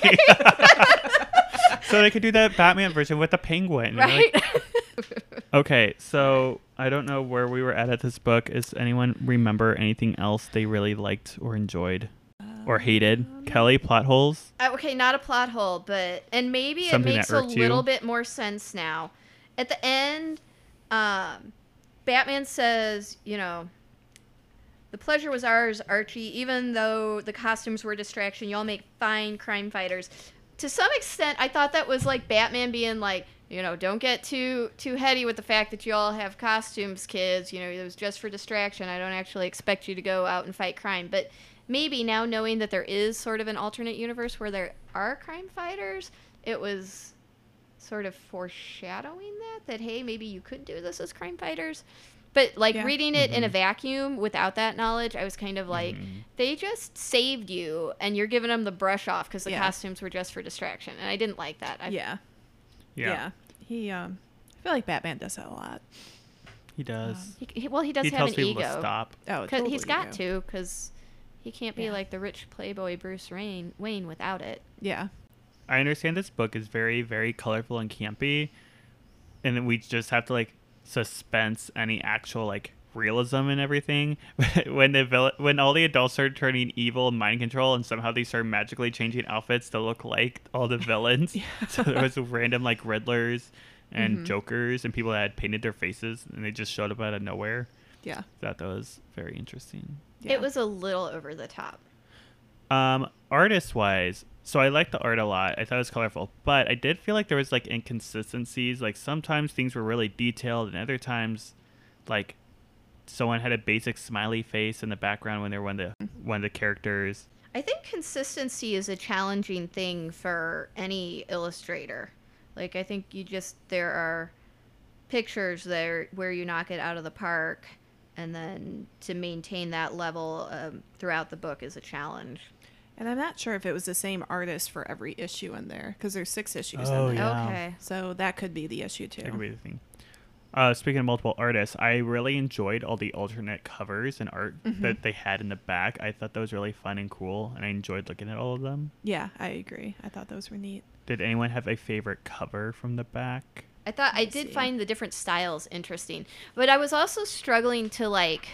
[SPEAKER 2] So they could do that Batman version with the penguin. You're
[SPEAKER 5] Right?
[SPEAKER 2] like- okay, so I don't know where we were at at this book. Does anyone remember anything else they really liked or enjoyed or hated? Kelly, plot holes.
[SPEAKER 5] Uh, okay, not a plot hole, but and maybe
[SPEAKER 2] Something
[SPEAKER 5] it makes
[SPEAKER 2] that
[SPEAKER 5] a
[SPEAKER 2] irked you?
[SPEAKER 5] little bit more sense now. At the end, um, Batman says, you know, the pleasure was ours, Archie. Even though the costumes were a distraction, y'all make fine crime fighters. To some extent, I thought that was like Batman being like, you know, don't get too too heady with the fact that you all have costumes, kids. You know, it was just for distraction. I don't actually expect you to go out and fight crime. But maybe now knowing that there is sort of an alternate universe where there are crime fighters, it was sort of foreshadowing that, that, hey, maybe you could do this as crime fighters. But, like,
[SPEAKER 6] Yeah.
[SPEAKER 5] reading it in a vacuum without that knowledge, I was kind of like, they just saved you, and you're giving them the brush off because the
[SPEAKER 6] Yeah.
[SPEAKER 5] costumes were just for distraction. And I didn't like that. I,
[SPEAKER 6] Yeah.
[SPEAKER 2] Yeah.
[SPEAKER 6] Yeah. He, um, I feel like Batman does that a lot.
[SPEAKER 2] He does.
[SPEAKER 5] He, he, well, he does
[SPEAKER 2] he
[SPEAKER 5] have
[SPEAKER 2] tells
[SPEAKER 5] an
[SPEAKER 2] people
[SPEAKER 5] ego.
[SPEAKER 2] to stop.
[SPEAKER 6] Oh,
[SPEAKER 5] 'Cause
[SPEAKER 6] totally
[SPEAKER 5] he's got
[SPEAKER 6] ego.
[SPEAKER 5] to, because he can't be
[SPEAKER 6] Yeah.
[SPEAKER 5] like the rich playboy Bruce Wayne, Wayne without it.
[SPEAKER 6] Yeah.
[SPEAKER 2] I understand this book is very, very colorful and campy, and then we just have to like suspense any actual like realism and everything. when the vill- when all the adults started turning evil and mind control, and somehow they started magically changing outfits to look like all the villains. So there was random like Riddlers and
[SPEAKER 6] Mhm.
[SPEAKER 2] Jokers and people that had painted their faces, and they just showed up out of nowhere.
[SPEAKER 6] Yeah.
[SPEAKER 2] I thought that was very interesting.
[SPEAKER 6] Yeah.
[SPEAKER 5] It was a little over the top.
[SPEAKER 2] Um, artist wise, so I liked the art a lot. I thought it was colorful, but I did feel like there was like inconsistencies. Like sometimes things were really detailed, and other times, like someone had a basic smiley face in the background when they were one of the one of the characters.
[SPEAKER 5] I think consistency is a challenging thing for any illustrator. Like, I think you just, there are pictures there where you knock it out of the park, and then to maintain that level um, throughout the book is a challenge.
[SPEAKER 6] And I'm not sure if it was the same artist for every issue in there, because there's six issues
[SPEAKER 2] Oh,
[SPEAKER 6] in there.
[SPEAKER 2] yeah.
[SPEAKER 5] Okay.
[SPEAKER 6] So that could be the issue too.
[SPEAKER 2] That could be the thing. Uh, speaking of multiple artists, I really enjoyed all the alternate covers and art
[SPEAKER 6] Mhm.
[SPEAKER 2] that they had in the back. I thought that was really fun and cool, and I enjoyed looking at all of them.
[SPEAKER 6] Yeah, I agree. I thought those were neat.
[SPEAKER 2] Did anyone have a favorite cover from the back?
[SPEAKER 5] I thought I
[SPEAKER 6] Let's
[SPEAKER 5] did
[SPEAKER 6] see.
[SPEAKER 5] find the different styles interesting, but I was also struggling to like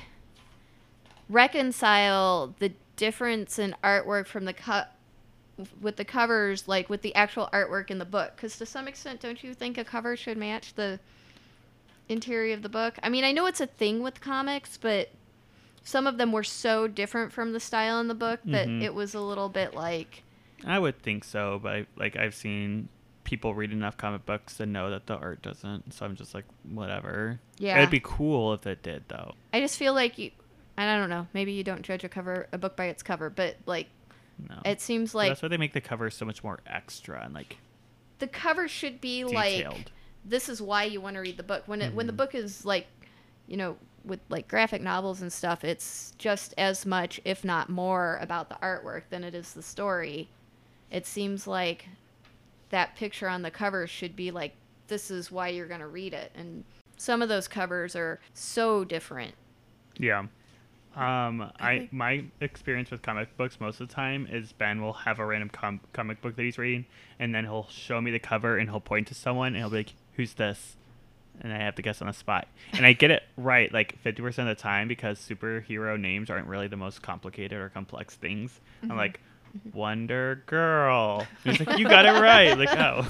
[SPEAKER 5] reconcile the difference in artwork from the cut with the covers, like with the actual artwork in the book. Because to some extent, don't you think a cover should match the interior of the book? I mean, I know it's a thing with comics, but some of them were so different from the style in the book that
[SPEAKER 2] Mhm.
[SPEAKER 5] it was a little bit like,
[SPEAKER 2] I would think so, but I, like I've seen people read enough comic books to know that the art doesn't. So I'm just like, whatever.
[SPEAKER 5] yeah.
[SPEAKER 2] It'd be cool if it did, though.
[SPEAKER 5] I just feel like you, and I don't know, maybe you don't judge a cover, a book by its cover, but like,
[SPEAKER 2] No.
[SPEAKER 5] it seems
[SPEAKER 2] But
[SPEAKER 5] like
[SPEAKER 2] that's why they make the cover so much more extra and like
[SPEAKER 5] the cover should be like,
[SPEAKER 2] detailed.
[SPEAKER 5] this is why you want to read the book. When it when the
[SPEAKER 2] Mhm.
[SPEAKER 5] book is like, you know, with like graphic novels and stuff, it's just as much, if not more, about the artwork than it is the story. It seems like that picture on the cover should be like, this is why you're going to read it. And some of those covers are so different.
[SPEAKER 2] Yeah. Um,
[SPEAKER 6] I
[SPEAKER 2] I
[SPEAKER 6] think-
[SPEAKER 2] my experience with comic books most of the time is Ben will have a random com- comic book that he's reading, and then he'll show me the cover and he'll point to someone and he'll be like, "Who's this?" And I have to guess on the spot, and I get it right like fifty percent of the time because superhero names aren't really the most complicated or complex things. I'm like, Wonder Girl. And he's like, "You got it right." Like, oh,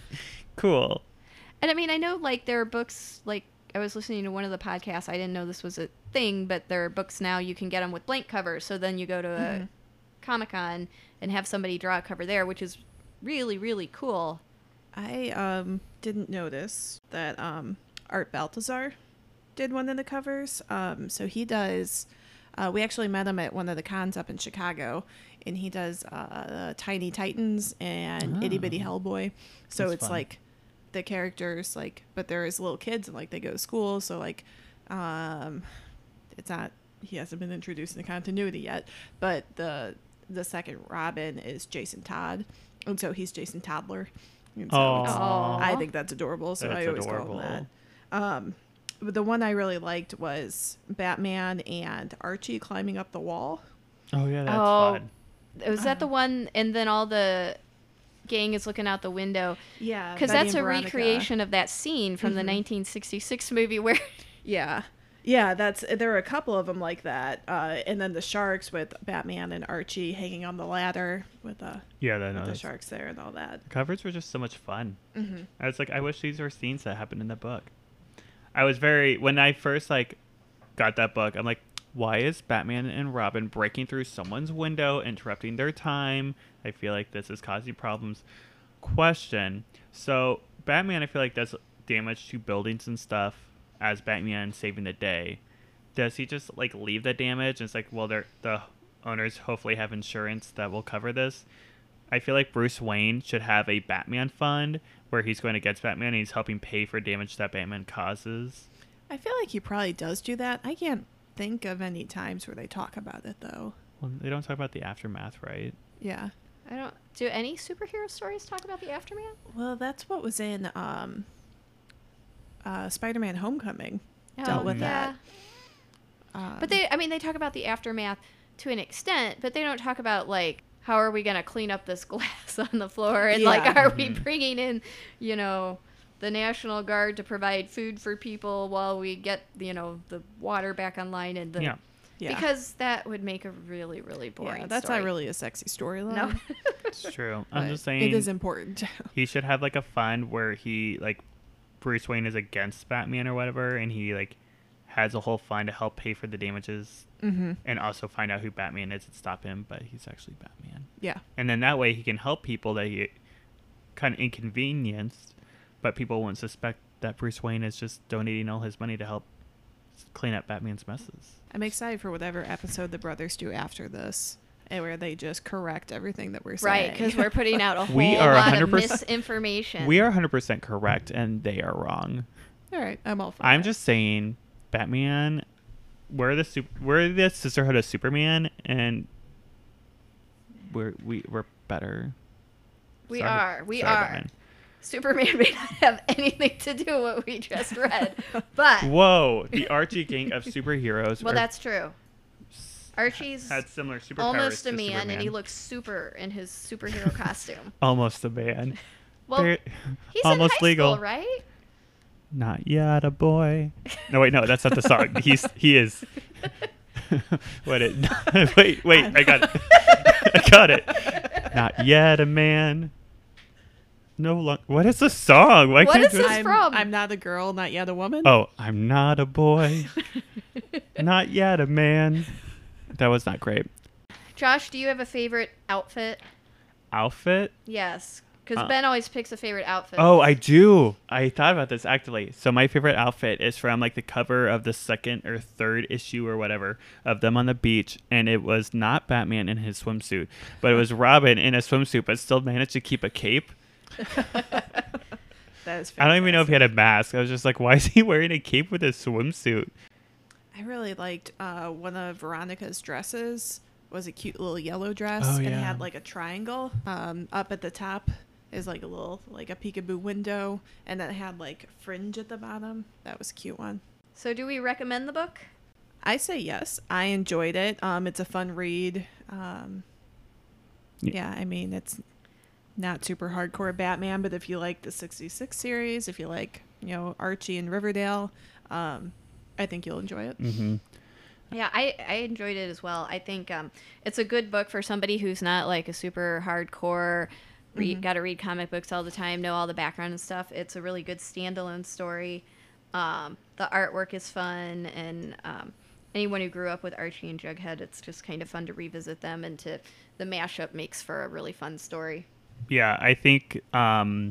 [SPEAKER 2] cool.
[SPEAKER 5] And I mean, I know like there are books, like I was listening to one of the podcasts. I didn't know this was a thing, but there are books now you can get them with blank covers. So then you go to a
[SPEAKER 6] Mhm.
[SPEAKER 5] Comic-Con and have somebody draw a cover there, which is really, really cool.
[SPEAKER 6] I um didn't notice that um Art Baltazar did one of the covers. Um, so he does. Uh, we actually met him at one of the cons up in Chicago, and he does uh, Tiny Titans and Itty Bitty
[SPEAKER 2] Oh.
[SPEAKER 6] Hellboy. So
[SPEAKER 2] That's
[SPEAKER 6] it's
[SPEAKER 2] fun.
[SPEAKER 6] like the characters, like, but they're as little kids, and like they go to school. So like, um, it's not. He hasn't been introduced in the continuity yet, but the the second Robin is Jason Todd, and so he's Jason Toddler. And so it's-
[SPEAKER 5] Aw.
[SPEAKER 6] I think that's adorable, so
[SPEAKER 2] That's
[SPEAKER 6] I always
[SPEAKER 2] adorable.
[SPEAKER 6] call him that. Um, but the one I really liked was Batman and Archie climbing up the wall.
[SPEAKER 2] Oh yeah, that's
[SPEAKER 5] Oh.
[SPEAKER 2] fun.
[SPEAKER 5] Was that the one? And then all the gang is looking out the window
[SPEAKER 6] Yeah,
[SPEAKER 5] because that's a recreation of that scene from the
[SPEAKER 6] Mhm.
[SPEAKER 5] nineteen sixty-six movie where
[SPEAKER 6] Yeah, yeah. That's there are a couple of them like that, uh, and then the sharks with Batman and Archie hanging on the ladder with, uh,
[SPEAKER 2] Yeah, that
[SPEAKER 6] with the
[SPEAKER 2] knows.
[SPEAKER 6] sharks there and all that.
[SPEAKER 2] The covers were just so much fun.
[SPEAKER 6] Mm-hmm.
[SPEAKER 2] I was like, I wish these were scenes that happened in the book. I was very when I first like got that book, I'm like, why is Batman and Robin breaking through someone's window, interrupting their time? I feel like this is causing problems. Question. So Batman, I feel like does damage to buildings and stuff as Batman saving the day. Does he just like leave the damage? And it's like, well, they're the owners hopefully have insurance that will cover this. I feel like Bruce Wayne should have a Batman fund where he's going against Batman and he's helping pay for damage that Batman causes.
[SPEAKER 6] I feel like he probably does do that. I can't think of any times where they talk about it though.
[SPEAKER 2] Well, they don't talk about the aftermath, right?
[SPEAKER 6] Yeah.
[SPEAKER 5] I don't. Do any superhero stories talk about the aftermath?
[SPEAKER 6] Well, that's what was in um, uh, Spider-Man: Homecoming
[SPEAKER 5] Oh,
[SPEAKER 6] dealt with
[SPEAKER 5] yeah.
[SPEAKER 6] that. Um,
[SPEAKER 5] But they, I mean, they talk about the aftermath to an extent, but they don't talk about like how are we gonna clean up this glass on the floor, and like
[SPEAKER 6] Yeah.
[SPEAKER 5] are we bringing in, you know, the National Guard to provide food for people while we get, you know, the water back online and the
[SPEAKER 2] Yeah.
[SPEAKER 6] yeah.
[SPEAKER 5] because that would make a really really boring.
[SPEAKER 6] yeah, that's
[SPEAKER 5] story.
[SPEAKER 6] not really a sexy storyline.
[SPEAKER 5] No.
[SPEAKER 2] It's true. I'm
[SPEAKER 6] but
[SPEAKER 2] just saying
[SPEAKER 6] it is important.
[SPEAKER 2] he should have like a fund where he like Bruce Wayne is against Batman or whatever, and he like has a whole fund to help pay for the damages
[SPEAKER 6] mm-hmm.
[SPEAKER 2] and also find out who Batman is and stop him, but he's actually Batman.
[SPEAKER 6] Yeah.
[SPEAKER 2] And then that way he can help people that he kind of inconvenienced, but people won't suspect that Bruce Wayne is just donating all his money to help s- clean up Batman's messes.
[SPEAKER 6] I'm excited for whatever episode the brothers do after this, and where they just correct everything that we're saying.
[SPEAKER 5] Right, because we're putting out a whole
[SPEAKER 2] We are
[SPEAKER 5] lot of
[SPEAKER 2] one hundred percent
[SPEAKER 5] misinformation.
[SPEAKER 2] We are one hundred percent correct, and they are wrong.
[SPEAKER 6] All right, I'm all for
[SPEAKER 2] I'm
[SPEAKER 6] that.
[SPEAKER 2] just saying, Batman, we're the super, we're the Sisterhood of Superman, and we're we we're better.
[SPEAKER 5] We
[SPEAKER 2] Sorry-
[SPEAKER 5] are. We
[SPEAKER 2] sorry,
[SPEAKER 5] are.
[SPEAKER 2] Batman.
[SPEAKER 5] Superman may not have anything to do with what we just read, but
[SPEAKER 2] Whoa, the Archie gang of superheroes.
[SPEAKER 5] well,
[SPEAKER 2] are-
[SPEAKER 5] that's true. Archie's
[SPEAKER 2] had similar superpowers.
[SPEAKER 5] almost a
[SPEAKER 2] to
[SPEAKER 5] man,
[SPEAKER 2] Superman.
[SPEAKER 5] and he looks super in his superhero costume.
[SPEAKER 2] almost a man.
[SPEAKER 5] Well,
[SPEAKER 2] Bar-
[SPEAKER 5] he's
[SPEAKER 2] almost
[SPEAKER 5] in high
[SPEAKER 2] legal.
[SPEAKER 5] school, right?
[SPEAKER 2] Not yet a boy. No, wait, no, that's not the song. He's he is. what it? wait, wait, I got it. I got it. Not yet a man. No long. What is the song? Why
[SPEAKER 5] What
[SPEAKER 2] can't
[SPEAKER 5] is
[SPEAKER 2] you-
[SPEAKER 5] this
[SPEAKER 6] I'm,
[SPEAKER 5] from?
[SPEAKER 6] I'm not a girl, not yet a woman.
[SPEAKER 2] Oh, I'm not a boy. Not yet a man. That was not great.
[SPEAKER 5] Josh, do you have a favorite outfit?
[SPEAKER 2] Outfit?
[SPEAKER 5] Yes, because
[SPEAKER 2] Uh,
[SPEAKER 5] Ben always picks a favorite outfit.
[SPEAKER 2] Oh, I do. I thought about this actually. So my favorite outfit is from like the cover of the second or third issue or whatever of them on the beach, and it was not Batman in his swimsuit, but it was Robin in a swimsuit, but still managed to keep a cape.
[SPEAKER 6] That is.
[SPEAKER 2] I don't even know if he
[SPEAKER 6] fantastic.
[SPEAKER 2] had a mask. I was just like, why is he wearing a cape with a swimsuit?
[SPEAKER 6] I really liked uh, one of Veronica's dresses. Was a cute little yellow dress,
[SPEAKER 2] Oh,
[SPEAKER 6] and it
[SPEAKER 2] yeah.
[SPEAKER 6] had like a triangle. Um, up at the top is like a little like a peekaboo window, and then it had like fringe at the bottom. That was a cute one.
[SPEAKER 5] So, do we recommend the book?
[SPEAKER 6] I say yes. I enjoyed it. Um, it's a fun read. Um,
[SPEAKER 2] Yeah.
[SPEAKER 6] yeah, I mean it's not super hardcore Batman, but if you like the sixty-six series, if you like you know Archie and Riverdale, um, I think you'll enjoy it.
[SPEAKER 2] Mm-hmm.
[SPEAKER 5] Yeah, I, I enjoyed it as well. I think um, it's a good book for somebody who's not like a super hardcore, read,
[SPEAKER 6] Mhm.
[SPEAKER 5] got to read comic books all the time, know all the background and stuff. It's a really good standalone story. Um, the artwork is fun, and um, anyone who grew up with Archie and Jughead, it's just kind of fun to revisit them, and to the mashup makes for a really fun story.
[SPEAKER 2] Yeah, I think um,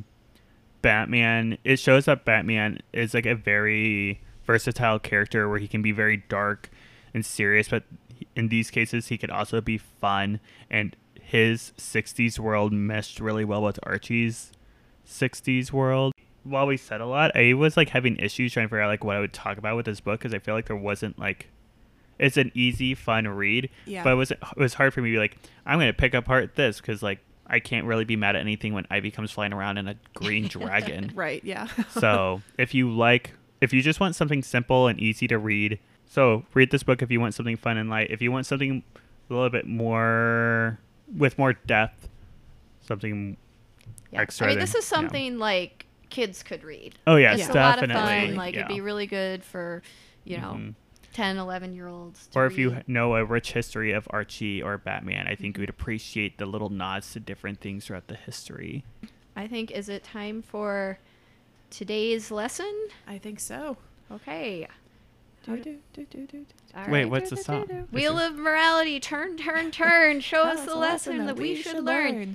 [SPEAKER 2] Batman, it shows that Batman is like a very versatile character where he can be very dark and serious, but in these cases he could also be fun, and his sixties world meshed really well with Archie's sixties world. While we said a lot, I was like having issues trying to figure out like what I would talk about with this book, because I feel like there wasn't like, it's an easy fun read,
[SPEAKER 6] Yeah.
[SPEAKER 2] but it was it was hard for me to be like, I'm gonna pick apart this, because like I can't really be mad at anything when Ivy comes flying around in a green dragon.
[SPEAKER 6] Right? Yeah.
[SPEAKER 2] So if you like, if you just want something simple and easy to read, so read this book if you want something fun and light. If you want something a little bit more, with more depth, something
[SPEAKER 5] Yeah.
[SPEAKER 2] extra.
[SPEAKER 5] I mean,
[SPEAKER 2] than-
[SPEAKER 5] this is
[SPEAKER 2] yeah.
[SPEAKER 5] something like kids could read.
[SPEAKER 2] Oh yes,
[SPEAKER 5] It's a lot of
[SPEAKER 2] definitely.
[SPEAKER 5] fun. Like
[SPEAKER 2] yeah.
[SPEAKER 5] it'd be really good for, you know,
[SPEAKER 2] Mhm.
[SPEAKER 5] ten, eleven year olds.
[SPEAKER 2] Or if you know a rich history of Archie or Batman, I think you would appreciate the little nods to different things throughout the history.
[SPEAKER 5] I think, is it time for today's lesson?
[SPEAKER 6] I think so.
[SPEAKER 5] Okay.
[SPEAKER 6] Do, do, do, do, do.
[SPEAKER 5] All
[SPEAKER 2] Wait,
[SPEAKER 5] right.
[SPEAKER 2] what's the song?
[SPEAKER 5] Wheel of morality, turn, turn, turn. Show us the lesson that we should learn.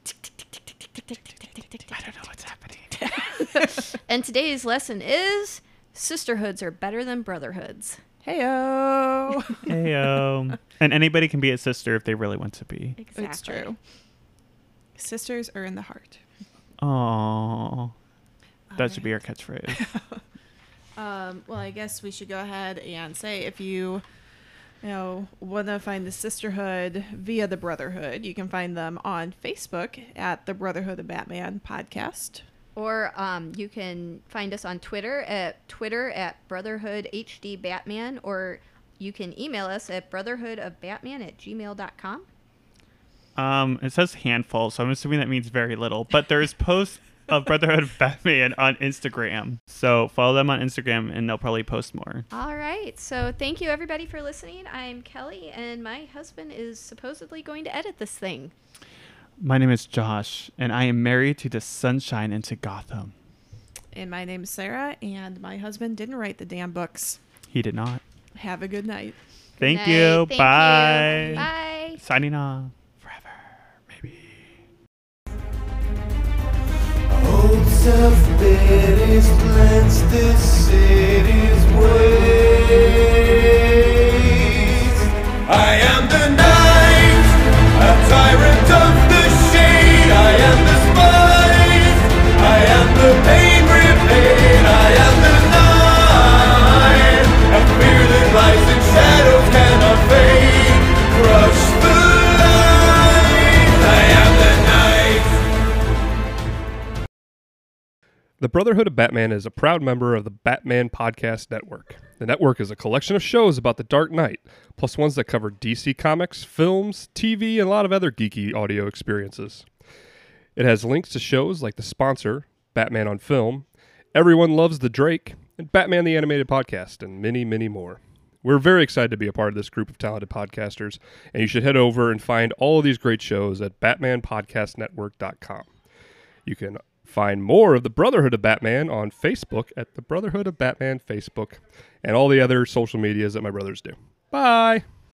[SPEAKER 2] I don't know what's happening.
[SPEAKER 5] And today's lesson is sisterhoods are better than brotherhoods.
[SPEAKER 6] Heyo.
[SPEAKER 2] Heyo. And anybody can be a sister if they really want to be.
[SPEAKER 5] Exactly.
[SPEAKER 6] It's true. Sisters are in the heart.
[SPEAKER 2] Aww. That should be our catchphrase.
[SPEAKER 6] Um, well, I guess we should go ahead and say if you, you know, want to find the Sisterhood via the Brotherhood, you can find them on Facebook at the Brotherhood of Batman podcast.
[SPEAKER 5] Or um, you can find us on Twitter at Twitter at Brotherhood H D Batman, or you can email us at brotherhoodofbatman at gmail dot com.
[SPEAKER 2] Um, it says handful, so I'm assuming that means very little. But there's posts of Brotherhood of Batman on Instagram. So follow them on Instagram and they'll probably post more.
[SPEAKER 5] All right. So thank you, everybody, for listening. I'm Kelly, and my husband is supposedly going to edit this thing.
[SPEAKER 2] My name is Josh, and I am married to the sunshine into Gotham.
[SPEAKER 6] And my name's Sarah, and my husband didn't write the damn books.
[SPEAKER 2] He did not.
[SPEAKER 6] Have a good night.
[SPEAKER 2] Thank
[SPEAKER 5] Night.
[SPEAKER 2] you.
[SPEAKER 5] Thank
[SPEAKER 2] Bye.
[SPEAKER 5] you. Bye.
[SPEAKER 2] Signing off. Forever. Maybe.
[SPEAKER 7] Old self-pity splits the city's ways. I am the night, a tyrant of the shade. I am the spice, I am the pain repaid. I am the night, a fear that lies in shadows cannot fade. Crush the light, I am the night.
[SPEAKER 8] The Brotherhood of Batman is a proud member of the Batman Podcast Network. The network is a collection of shows about the Dark Knight, plus ones that cover D C Comics, films, T V, and a lot of other geeky audio experiences. It has links to shows like the sponsor, Batman on Film, Everyone Loves the Drake, and Batman the Animated Podcast, and many, many more. We're very excited to be a part of this group of talented podcasters, and you should head over and find all of these great shows at batman podcast network dot com. You can find more of the Brotherhood of Batman on Facebook at the Brotherhood of Batman Facebook and all the other social medias that my brothers do. Bye!